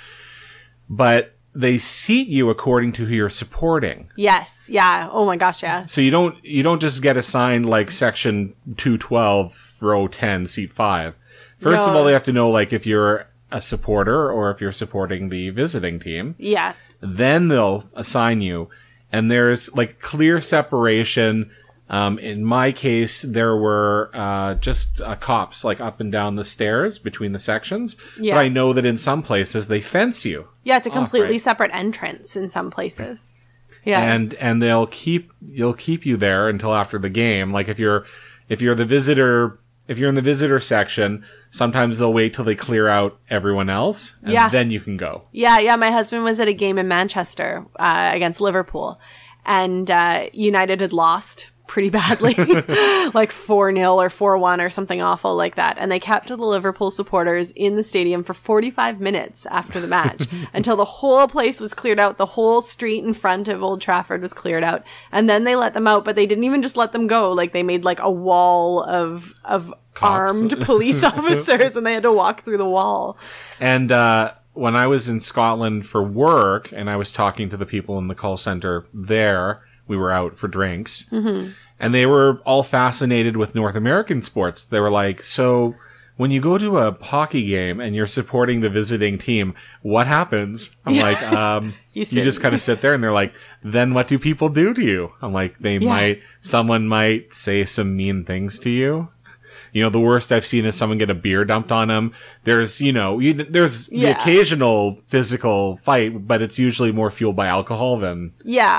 But they seat you according to who you're supporting. Yes. Yeah. Oh my gosh. Yeah. So you don't just get assigned like section 212, row 10, seat 5. First of all, they have to know like if you're a supporter or if you're supporting the visiting team. Yeah. Then they'll assign you. And there's like clear separation. In my case, there were just cops like up and down the stairs between the sections. Yeah. But I know that in some places they fence you. Yeah, it's a completely separate entrance in some places. Yeah. And you'll keep you there until after the game. Like if you're the visitor, if you're in the visitor section, sometimes they'll wait till they clear out everyone else, and then you can go. Yeah. My husband was at a game in Manchester against Liverpool, and United had lost pretty badly, like 4-0 or 4-1 or something awful like that. And they kept the Liverpool supporters in the stadium for 45 minutes after the match until the whole place was cleared out. The whole street in front of Old Trafford was cleared out. And then they let them out, but they didn't even just let them go. Like they made like a wall of armed police officers and they had to walk through the wall. And, when I was in Scotland for work and I was talking to the people in the call center there, we were out for drinks, and they were all fascinated with North American sports. They were like, so when you go to a hockey game and you're supporting the visiting team, what happens? I'm like, you just kind of sit there, and they're like, then what do people do to you? I'm like, someone might say some mean things to you. The worst I've seen is someone get a beer dumped on them. There's, there's the occasional physical fight, but it's usually more fueled by alcohol than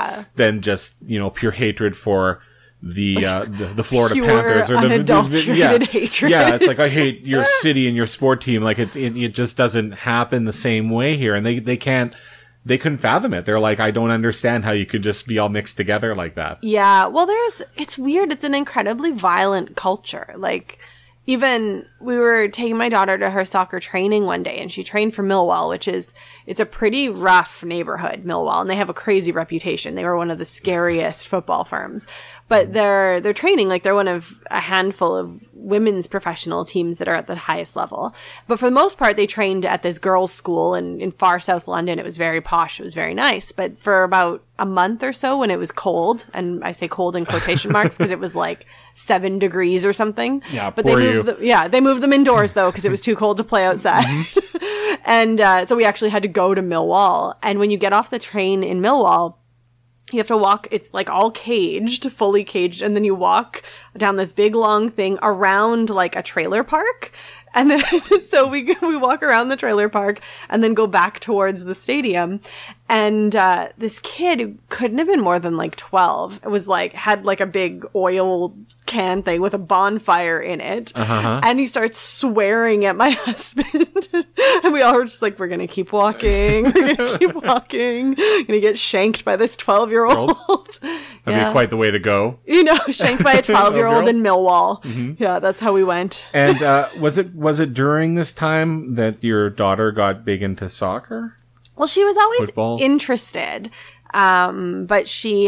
just, pure hatred for the Florida Panthers or unadulterated hatred. Yeah, it's like, I hate your city and your sport team. Like it just doesn't happen the same way here. And they couldn't fathom it. They're like, I don't understand how you could just be all mixed together like that. Yeah. Well, it's weird. It's an incredibly violent culture. Like, even we were taking my daughter to her soccer training one day, and she trained for Millwall, it's a pretty rough neighborhood, Millwall, and they have a crazy reputation. They were one of the scariest football firms. But they're training, like they're one of a handful of women's professional teams that are at the highest level. But for the most part, they trained at this girls' school in far South London. It was very posh. It was very nice. But for about a month or so, when it was cold, and I say cold in quotation marks because it was like 7 degrees or something. Yeah, but they moved them indoors though because it was too cold to play outside. And so we actually had to go to Millwall. And when you get off the train in Millwall, you have to walk, it's like all caged, fully caged, and then you walk down this big long thing around like a trailer park. And then, so we walk around the trailer park and then go back towards the stadium. And this kid who couldn't have been more than like 12, it was like, had like a big oil can thing with a bonfire in it. And he starts swearing at my husband. And we all were just like, we're going to keep walking. We're going to keep walking. Going to get shanked by this 12-year-old. That'd be quite the way to go. You know, shanked by a 12-year-old in Millwall. Yeah, that's how we went. And was it during this time that your daughter got big into soccer? Well, she was always Football? interested. But she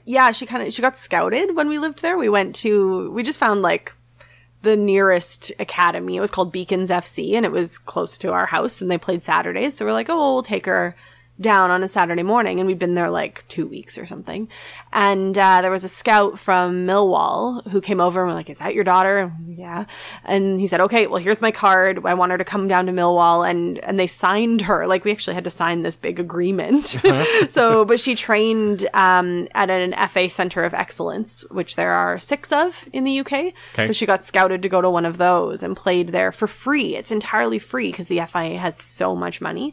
got scouted when we lived there. We just found like the nearest academy. It was called Beacons FC, and it was close to our house, and they played Saturdays. So we're like, oh, we'll take her down on a Saturday morning, and we'd been there like 2 weeks or something. And there was a scout from Millwall who came over and we're like, is that your daughter? Yeah. And he said, okay, well, here's my card. I want her to come down to Millwall. And they signed her. Like, we actually had to sign this big agreement. But she trained at an FA Centre of Excellence, which there are 6 of in the UK. Okay. So she got scouted to go to one of those and played there for free. It's entirely free because the FIA has so much money.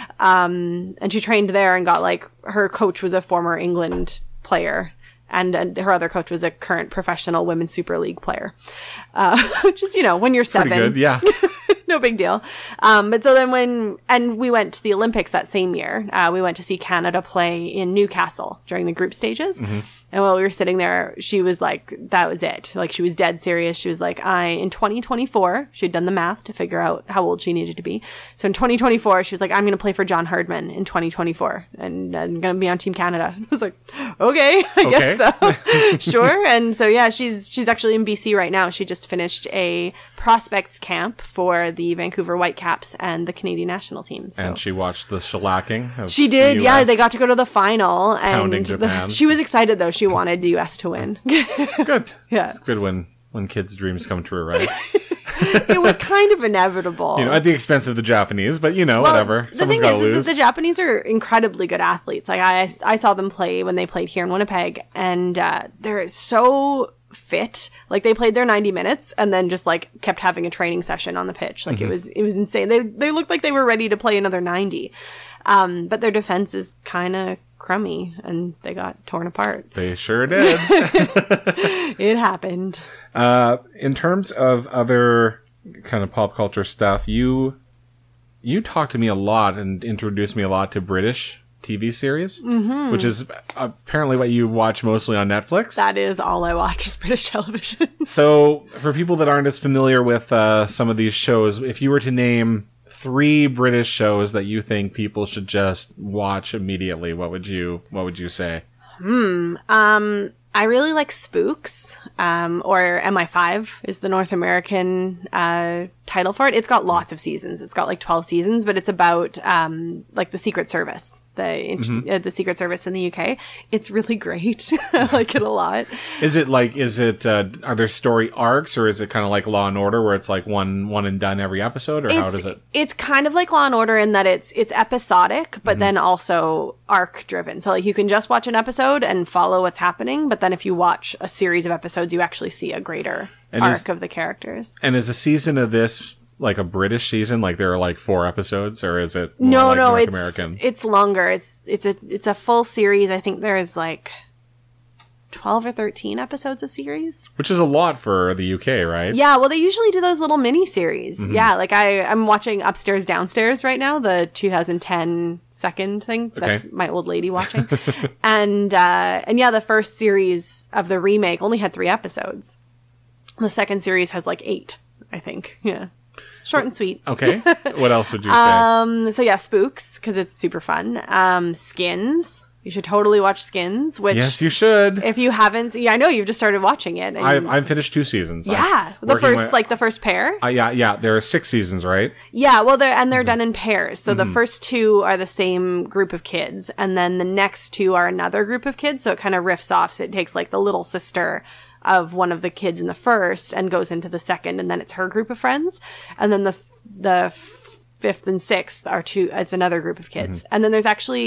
And she trained there and got like, her coach was a former England player, and her other coach was a current professional Women's Super League player. Which is, when you're 7. Pretty good, yeah. No big deal. But so then we went to the Olympics that same year. We went to see Canada play in Newcastle during the group stages. And while we were sitting there, she was like, that was it. Like, she was dead serious. She was like, in 2024, she'd done the math to figure out how old she needed to be. So in 2024, she was like, I'm going to play for John Hardman in 2024 and I'm going to be on Team Canada. I was like, okay, I guess so. Sure. And so, yeah, she's actually in BC right now. She just finished a prospects camp for the Vancouver Whitecaps and the Canadian national team. So. And she watched the shellacking of She did, the yeah. US. They got to go to the final. Pounding And Japan. she was excited, though. She wanted the US to win. Good. Yeah. It's good when kids' dreams come true, right? It was kind of inevitable. At the expense of the Japanese, but whatever. Someone's got to lose. The Japanese are incredibly good athletes. Like, I saw them play when they played here in Winnipeg, and they're so fit. Like, they played their 90 minutes and then just like kept having a training session on the pitch. Like, it was insane. They looked like they were ready to play another 90. But their defense is kind of crummy and they got torn apart. They sure did. It happened. In terms of other kind of pop culture stuff, you talked to me a lot and introduced me a lot to British TV series, which is apparently what you watch mostly on Netflix. That is all I watch is British television. So for people that aren't as familiar with some of these shows, if you were to name 3 British shows that you think people should just watch immediately, what would you say? I really like Spooks, or MI5 is the North American title for it. It's got lots of seasons. It's got like 12 seasons, but it's about like the Secret Service, the Secret Service in the UK. It's really great. I like it a lot. Are there story arcs, or is it kind of like Law and Order where it's like one and done every episode, or how does it? It's kind of like Law and Order in that it's episodic, but then also arc driven. So like you can just watch an episode and follow what's happening, but then if you watch a series of episodes, you actually see a greater arc of the characters. And is a season of this like a British season? Like there are like 4 episodes, or is it more North American? It's longer. It's a full series. I think there's like 12 or 13 episodes a series. Which is a lot for the UK, right? Yeah, well, they usually do those little mini-series. Yeah, like I'm watching Upstairs, Downstairs right now, the 2010 second thing. That's my old lady watching. and yeah, the first series of the remake only had 3 episodes. The second series has like 8, I think. Yeah. Short and sweet. Okay. What else would you say? So yeah, Spooks, because it's super fun. Skins. You should totally watch Skins, which... Yes, you should. If you haven't... Yeah, I know, you've just started watching it. I've finished 2 seasons. Yeah. The first pair? Yeah. There are 6 seasons, right? Yeah, well, they're done in pairs. So the first 2 are the same group of kids, and then the next 2 are another group of kids, so it kind of riffs off. So it takes, like, the little sister of one of the kids in the first and goes into the second, and then it's her group of friends. And then the 5th and 6th are 2 as another group of kids. And then there's actually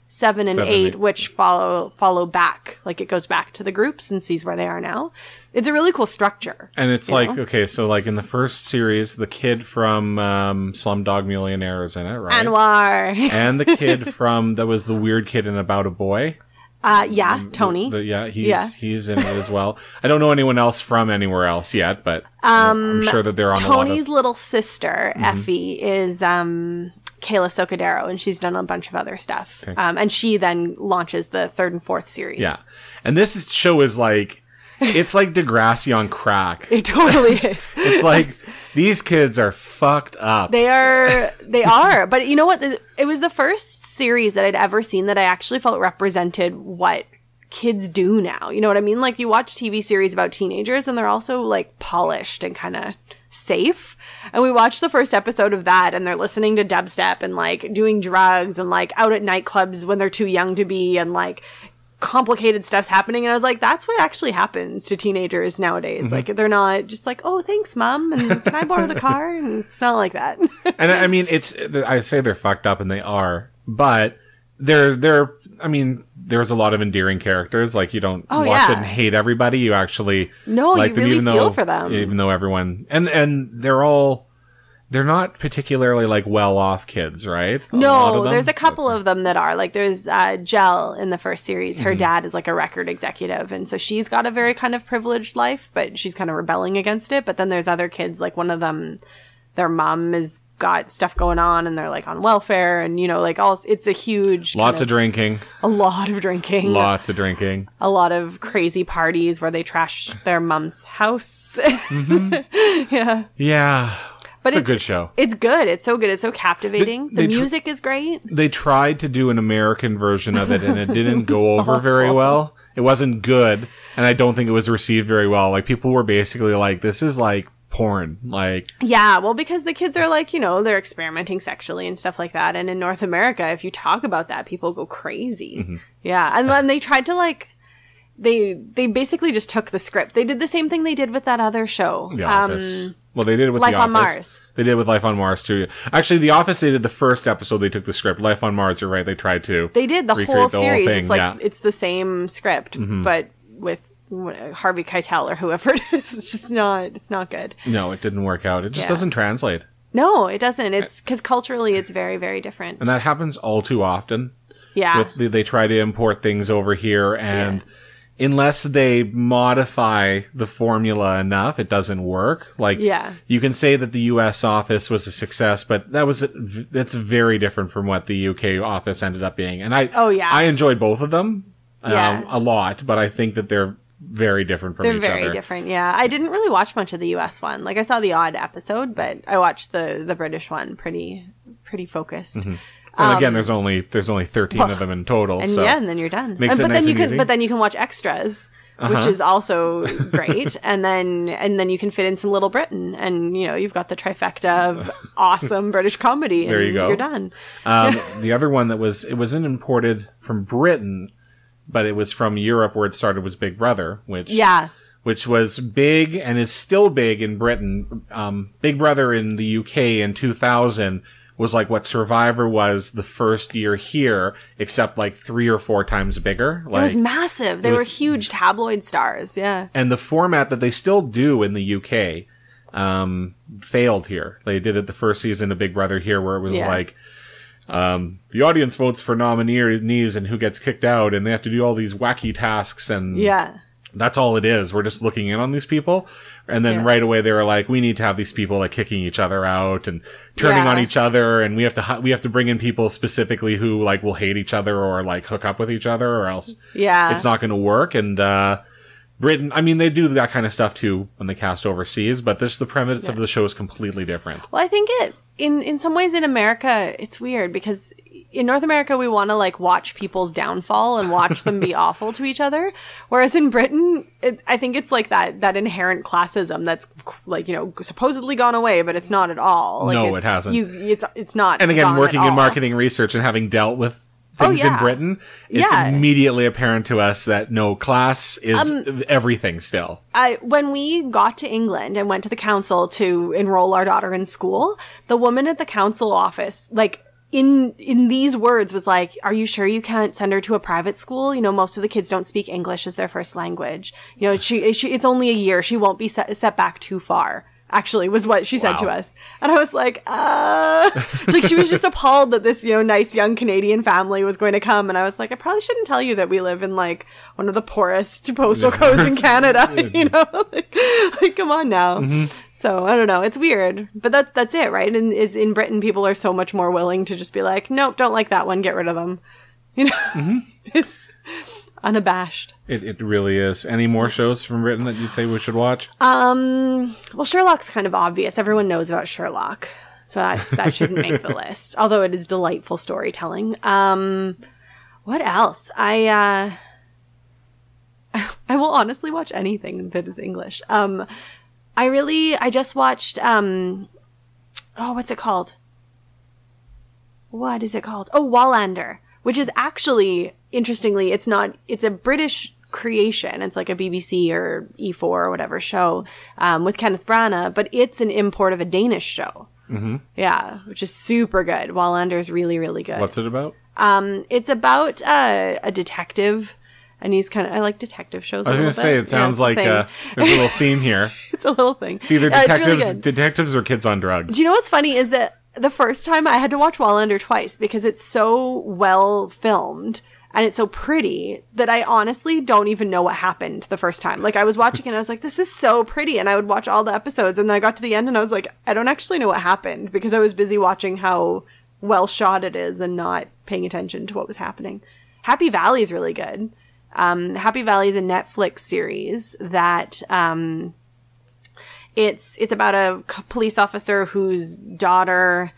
7 and 7 and 8, 8. which follow back. Like, it goes back to the groups and sees where they are now. It's a really cool structure. And it's you like, know? okay, so like in the first series, the kid from Slumdog Millionaire is in it, right? Anwar. And the kid that was the weird kid in About a Boy. Yeah, Tony. He's in it as well. I don't know anyone else from anywhere else yet, but I'm sure that they're on a lot Tony's of... little sister, Effie, is Kayla Socadero, and she's done a bunch of other stuff. Okay. And she then launches the 3rd and 4th series. Yeah. And this show is like, it's like Degrassi on crack. It totally is. It's like, these kids are fucked up. They are. But you know what? It was the first series that I'd ever seen that I actually felt represented what kids do now. You know what I mean? Like, you watch TV series about teenagers and they're also like polished and kind of safe. And we watched the first episode of that and they're listening to dubstep and like doing drugs and like out at nightclubs when they're too young to be, and like complicated stuff's happening. And I was like, that's what actually happens to teenagers nowadays. Mm-hmm. Like, they're not just like, oh, thanks, mom, and can I borrow the car? And it's not like that. And I mean, I say they're fucked up, and they are, but I mean, there's a lot of endearing characters. Like, you don't watch it and hate everybody. You actually like you them, really even feel though, for them. even though everyone, and they're not particularly like well-off kids, right? No, there's a couple of them that are. Like, there's Jel in the first series. Her dad is like a record executive, and so she's got a very kind of privileged life, but she's kind of rebelling against it. But then there's other kids, like one of them, their mom has got stuff going on, and they're like on welfare, and you know, like it's a huge lots of drinking, a lot of drinking, a lot of crazy parties where they trash their mom's house. Yeah. But it's a good show. It's good. It's so good. It's so captivating. The music is great. They tried to do an American version of it, and it didn't go over very well. It wasn't good, and I don't think it was received very well. Like, people were basically like, this is like porn. Like, yeah, well, because the kids are like, you know, they're experimenting sexually and stuff like that. And in North America, if you talk about that, people go crazy. Mm-hmm. Yeah. And then they tried to like, they basically just took the script. They did the same thing they did with that other show. The Office. Well, they did it with Life The Office. on Mars. They did it with Life on Mars, too. Actually, The Office, they did the first episode, they took the script. Life on Mars, you're right, they tried to They did the whole series. Thing, it's like, it's the same script, but with Harvey Keitel or whoever it is. It's just it's not good. No, it didn't work out. It just doesn't translate. No, it doesn't. It's because culturally it's very, very different. And that happens all too often. Yeah. They try to import things over here, and unless they modify the formula enough, it doesn't work. Like, you can say that the US office was a success, but that's very different from what the UK office ended up being. And I enjoyed both of them a lot, but I think that they're very different from each other. They're very different, yeah. I didn't really watch much of the US one. Like, I saw the odd episode, but I watched the British one pretty focused. Mm-hmm. And again, there's only 13 of them in total. And so and then you're done. Makes it nice and easy. But then you can watch extras, which is also great. and then you can fit in some Little Britain, and you know, you've got the trifecta of awesome British comedy. And there you go. You're done. The other one it wasn't imported from Britain, but it was from Europe where it started, was Big Brother, which was big and is still big in Britain. Big Brother in the UK in 2000 was like what Survivor was the first year here, except like 3 or 4 times bigger. Like, it was massive. They were huge tabloid stars, yeah. And the format that they still do in the UK failed here. They did it the first season of Big Brother here, where it was like, the audience votes for nominees and who gets kicked out, and they have to do all these wacky tasks, and that's all it is. We're just looking in on these people. And then right away they were like, we need to have these people like kicking each other out and turning on each other, and we have to bring in people specifically who like will hate each other or like hook up with each other, or else it's not going to work. And Britain, I mean, they do that kind of stuff too when they cast overseas, but the premise of the show is completely different. Well, I think in some ways in America, it's weird because in North America, we want to like watch people's downfall and watch them be awful to each other. Whereas in Britain, I think it's like that inherent classism that's like, you know, supposedly gone away, but it's not at all. Like, no, it hasn't. It's not. And again, working in marketing research and having dealt with things in Britain, it's immediately apparent to us that no, class is everything still. When we got to England and went to the council to enroll our daughter in school, the woman at the council office, like, in these words was like, are you sure you can't send her to a private school? You know, most of the kids don't speak English as their first language. You know, she it's only a year. She won't be set back too far. Actually, was what she said to us. And I was like, like, she was just appalled that this, you know, nice young Canadian family was going to come. And I was like, I probably shouldn't tell you that we live in, like, one of the poorest postal codes in Canada, you know? like, come on now. Mm-hmm. So, I don't know. It's weird. But that's it, right? And in Britain, people are so much more willing to just be like, nope, don't like that one, get rid of them. You know? Mm-hmm. It's unabashed. It really is. Any more shows from Britain that you'd say we should watch? Well, Sherlock's kind of obvious. Everyone knows about Sherlock. So that shouldn't make the list. Although it is delightful storytelling. What else? I will honestly watch anything that is English. I just watched, what's it called? What is it called? Oh, Wallander, which is actually, interestingly, it's a British creation. It's like a BBC or E4 or whatever show, with Kenneth Branagh, but it's an import of a Danish show. Mm-hmm. Yeah, which is super good. Wallander is really, really good. What's it about? It's about a detective. And he's I like detective shows. I was going to say, it sounds like there's a little theme here. It's a little thing. It's either detectives or kids on drugs. Do you know what's funny is that the first time I had to watch Wallander twice because it's so well filmed and it's so pretty that I honestly don't even know what happened the first time. Like, I was watching it and I was like, this is so pretty. And I would watch all the episodes and then I got to the end and I was like, I don't actually know what happened because I was busy watching how well shot it is and not paying attention to what was happening. Happy Valley is really good. Happy Valley is a Netflix series that it's about a police officer whose daughter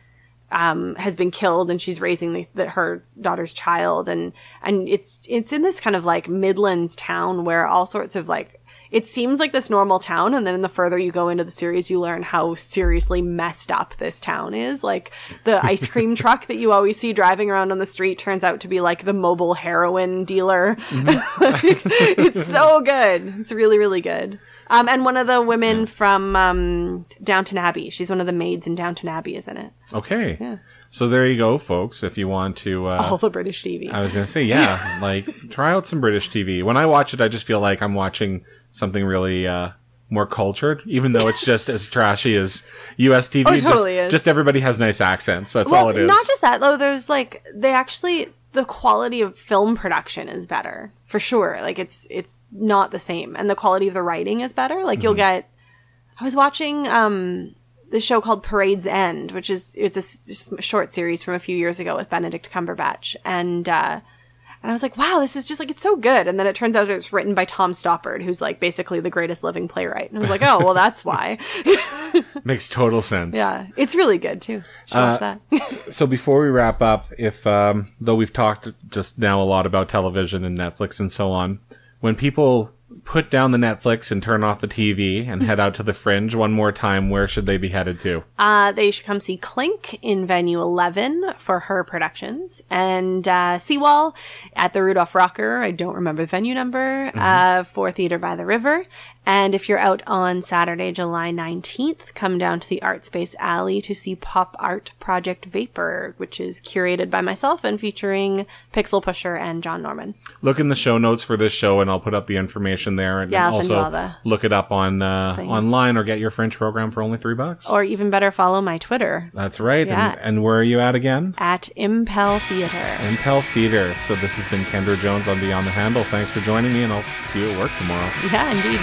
has been killed and she's raising her daughter's child, and it's in this kind of like Midlands town where all sorts of like, it seems like this normal town, and then the further you go into the series, you learn how seriously messed up this town is. Like, the ice cream truck that you always see driving around on the street turns out to be like the mobile heroin dealer. Mm-hmm. Like, it's so good. It's really, really good. And one of the women from Downton Abbey, she's one of the maids in Downton Abbey, is in it. Okay. Yeah. So there you go, folks. If you want to... all the British TV. I was going to say, yeah, like, try out some British TV. When I watch it, I just feel like I'm watching something really more cultured, even though it's just as trashy as US TV. Oh, it totally is. Just everybody has nice accents. That's all it is. Not just that, though. There's, like, the quality of film production is better, for sure. Like, it's not the same. And the quality of the writing is better. Like, you'll get... I was watching... the show called Parade's End, which is, it's a short series from a few years ago with Benedict Cumberbatch. And I was like, wow, this is just like, it's so good. And then it turns out it was written by Tom Stoppard, who's like basically the greatest living playwright. And I was like, oh, well, that's why. Makes total sense. Yeah. It's really good too. Should watch that. So before we wrap up, if, though we've talked just now a lot about television and Netflix and so on, when people put down the Netflix and turn off the TV and head out to the Fringe one more time, where should they be headed to? They should come see Clink in Venue 11 for her productions, and Seawall at the Rudolph Rocker, I don't remember the venue number, for Theatre by the River. And if you're out on Saturday, July 19th, come down to the Art Space Alley to see Pop Art Project Vapor, which is curated by myself and featuring Pixel Pusher and John Norman. Look in the show notes for this show, and I'll put up the information there. And also look it up on online, or get your Fringe program for only $3. Or even better, follow my Twitter. That's right. Yeah. And where are you at again? At Impel Theater. Impel Theater. So this has been Kendra Jones on Beyond the Handle. Thanks for joining me, and I'll see you at work tomorrow. Yeah, indeed.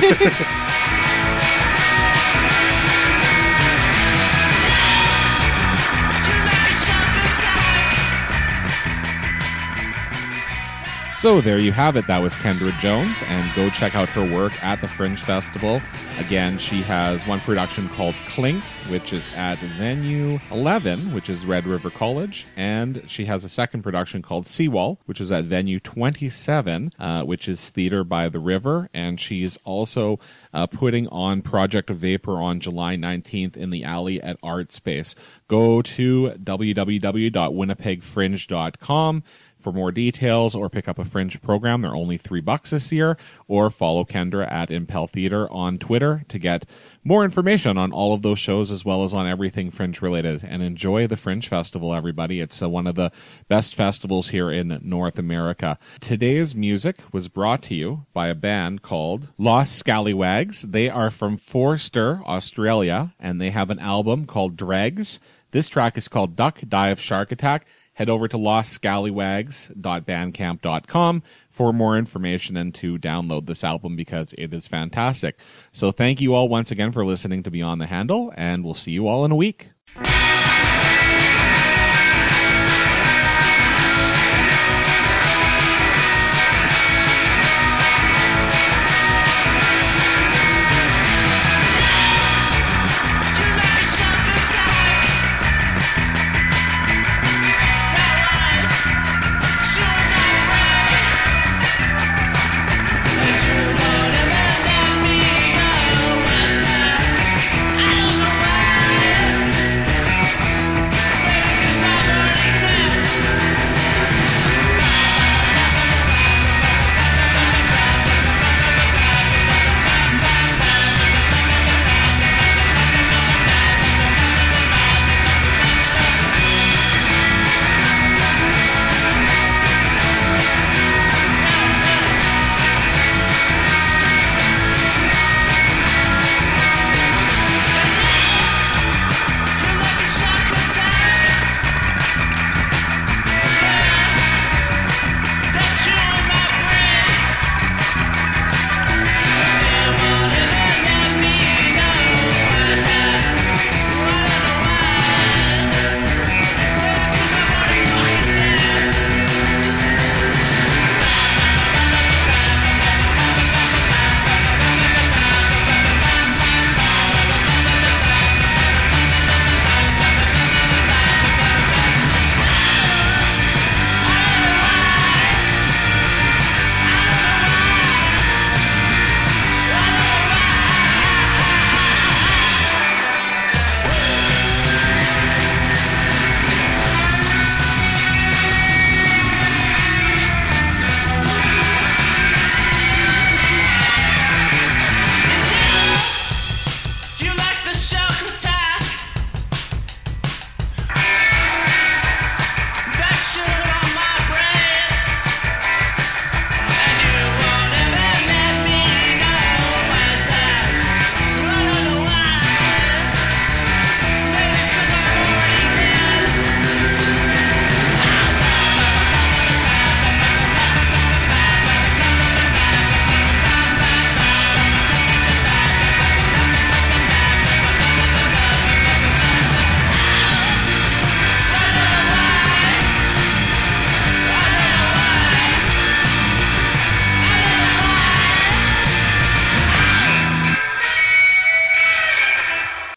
So there you have it. That was Kendra Jones, and go check out her work at the Fringe Festival. Again, she has one production called Clink, which is at Venue 11, which is Red River College, and she has a second production called Seawall, which is at Venue 27, which is Theatre by the River, and she's also putting on Project Vapor on July 19th in the alley at Art Space. Go to www.winnipegfringe.com. for more details or pick up a Fringe program. They're only $3 this year, or follow Kendra at Impel Theater on Twitter to get more information on all of those shows as well as on everything Fringe related. And enjoy the Fringe Festival, everybody. It's one of the best festivals here in North America. Today's music was brought to you by a band called Lost Scallywags. They are from Forster, Australia, and they have an album called Dregs. This track is called Duck Dive Shark Attack. Head over to lostscallywags.bandcamp.com for more information and to download this album because it is fantastic. So thank you all once again for listening to Beyond the Handle, and we'll see you all in a week.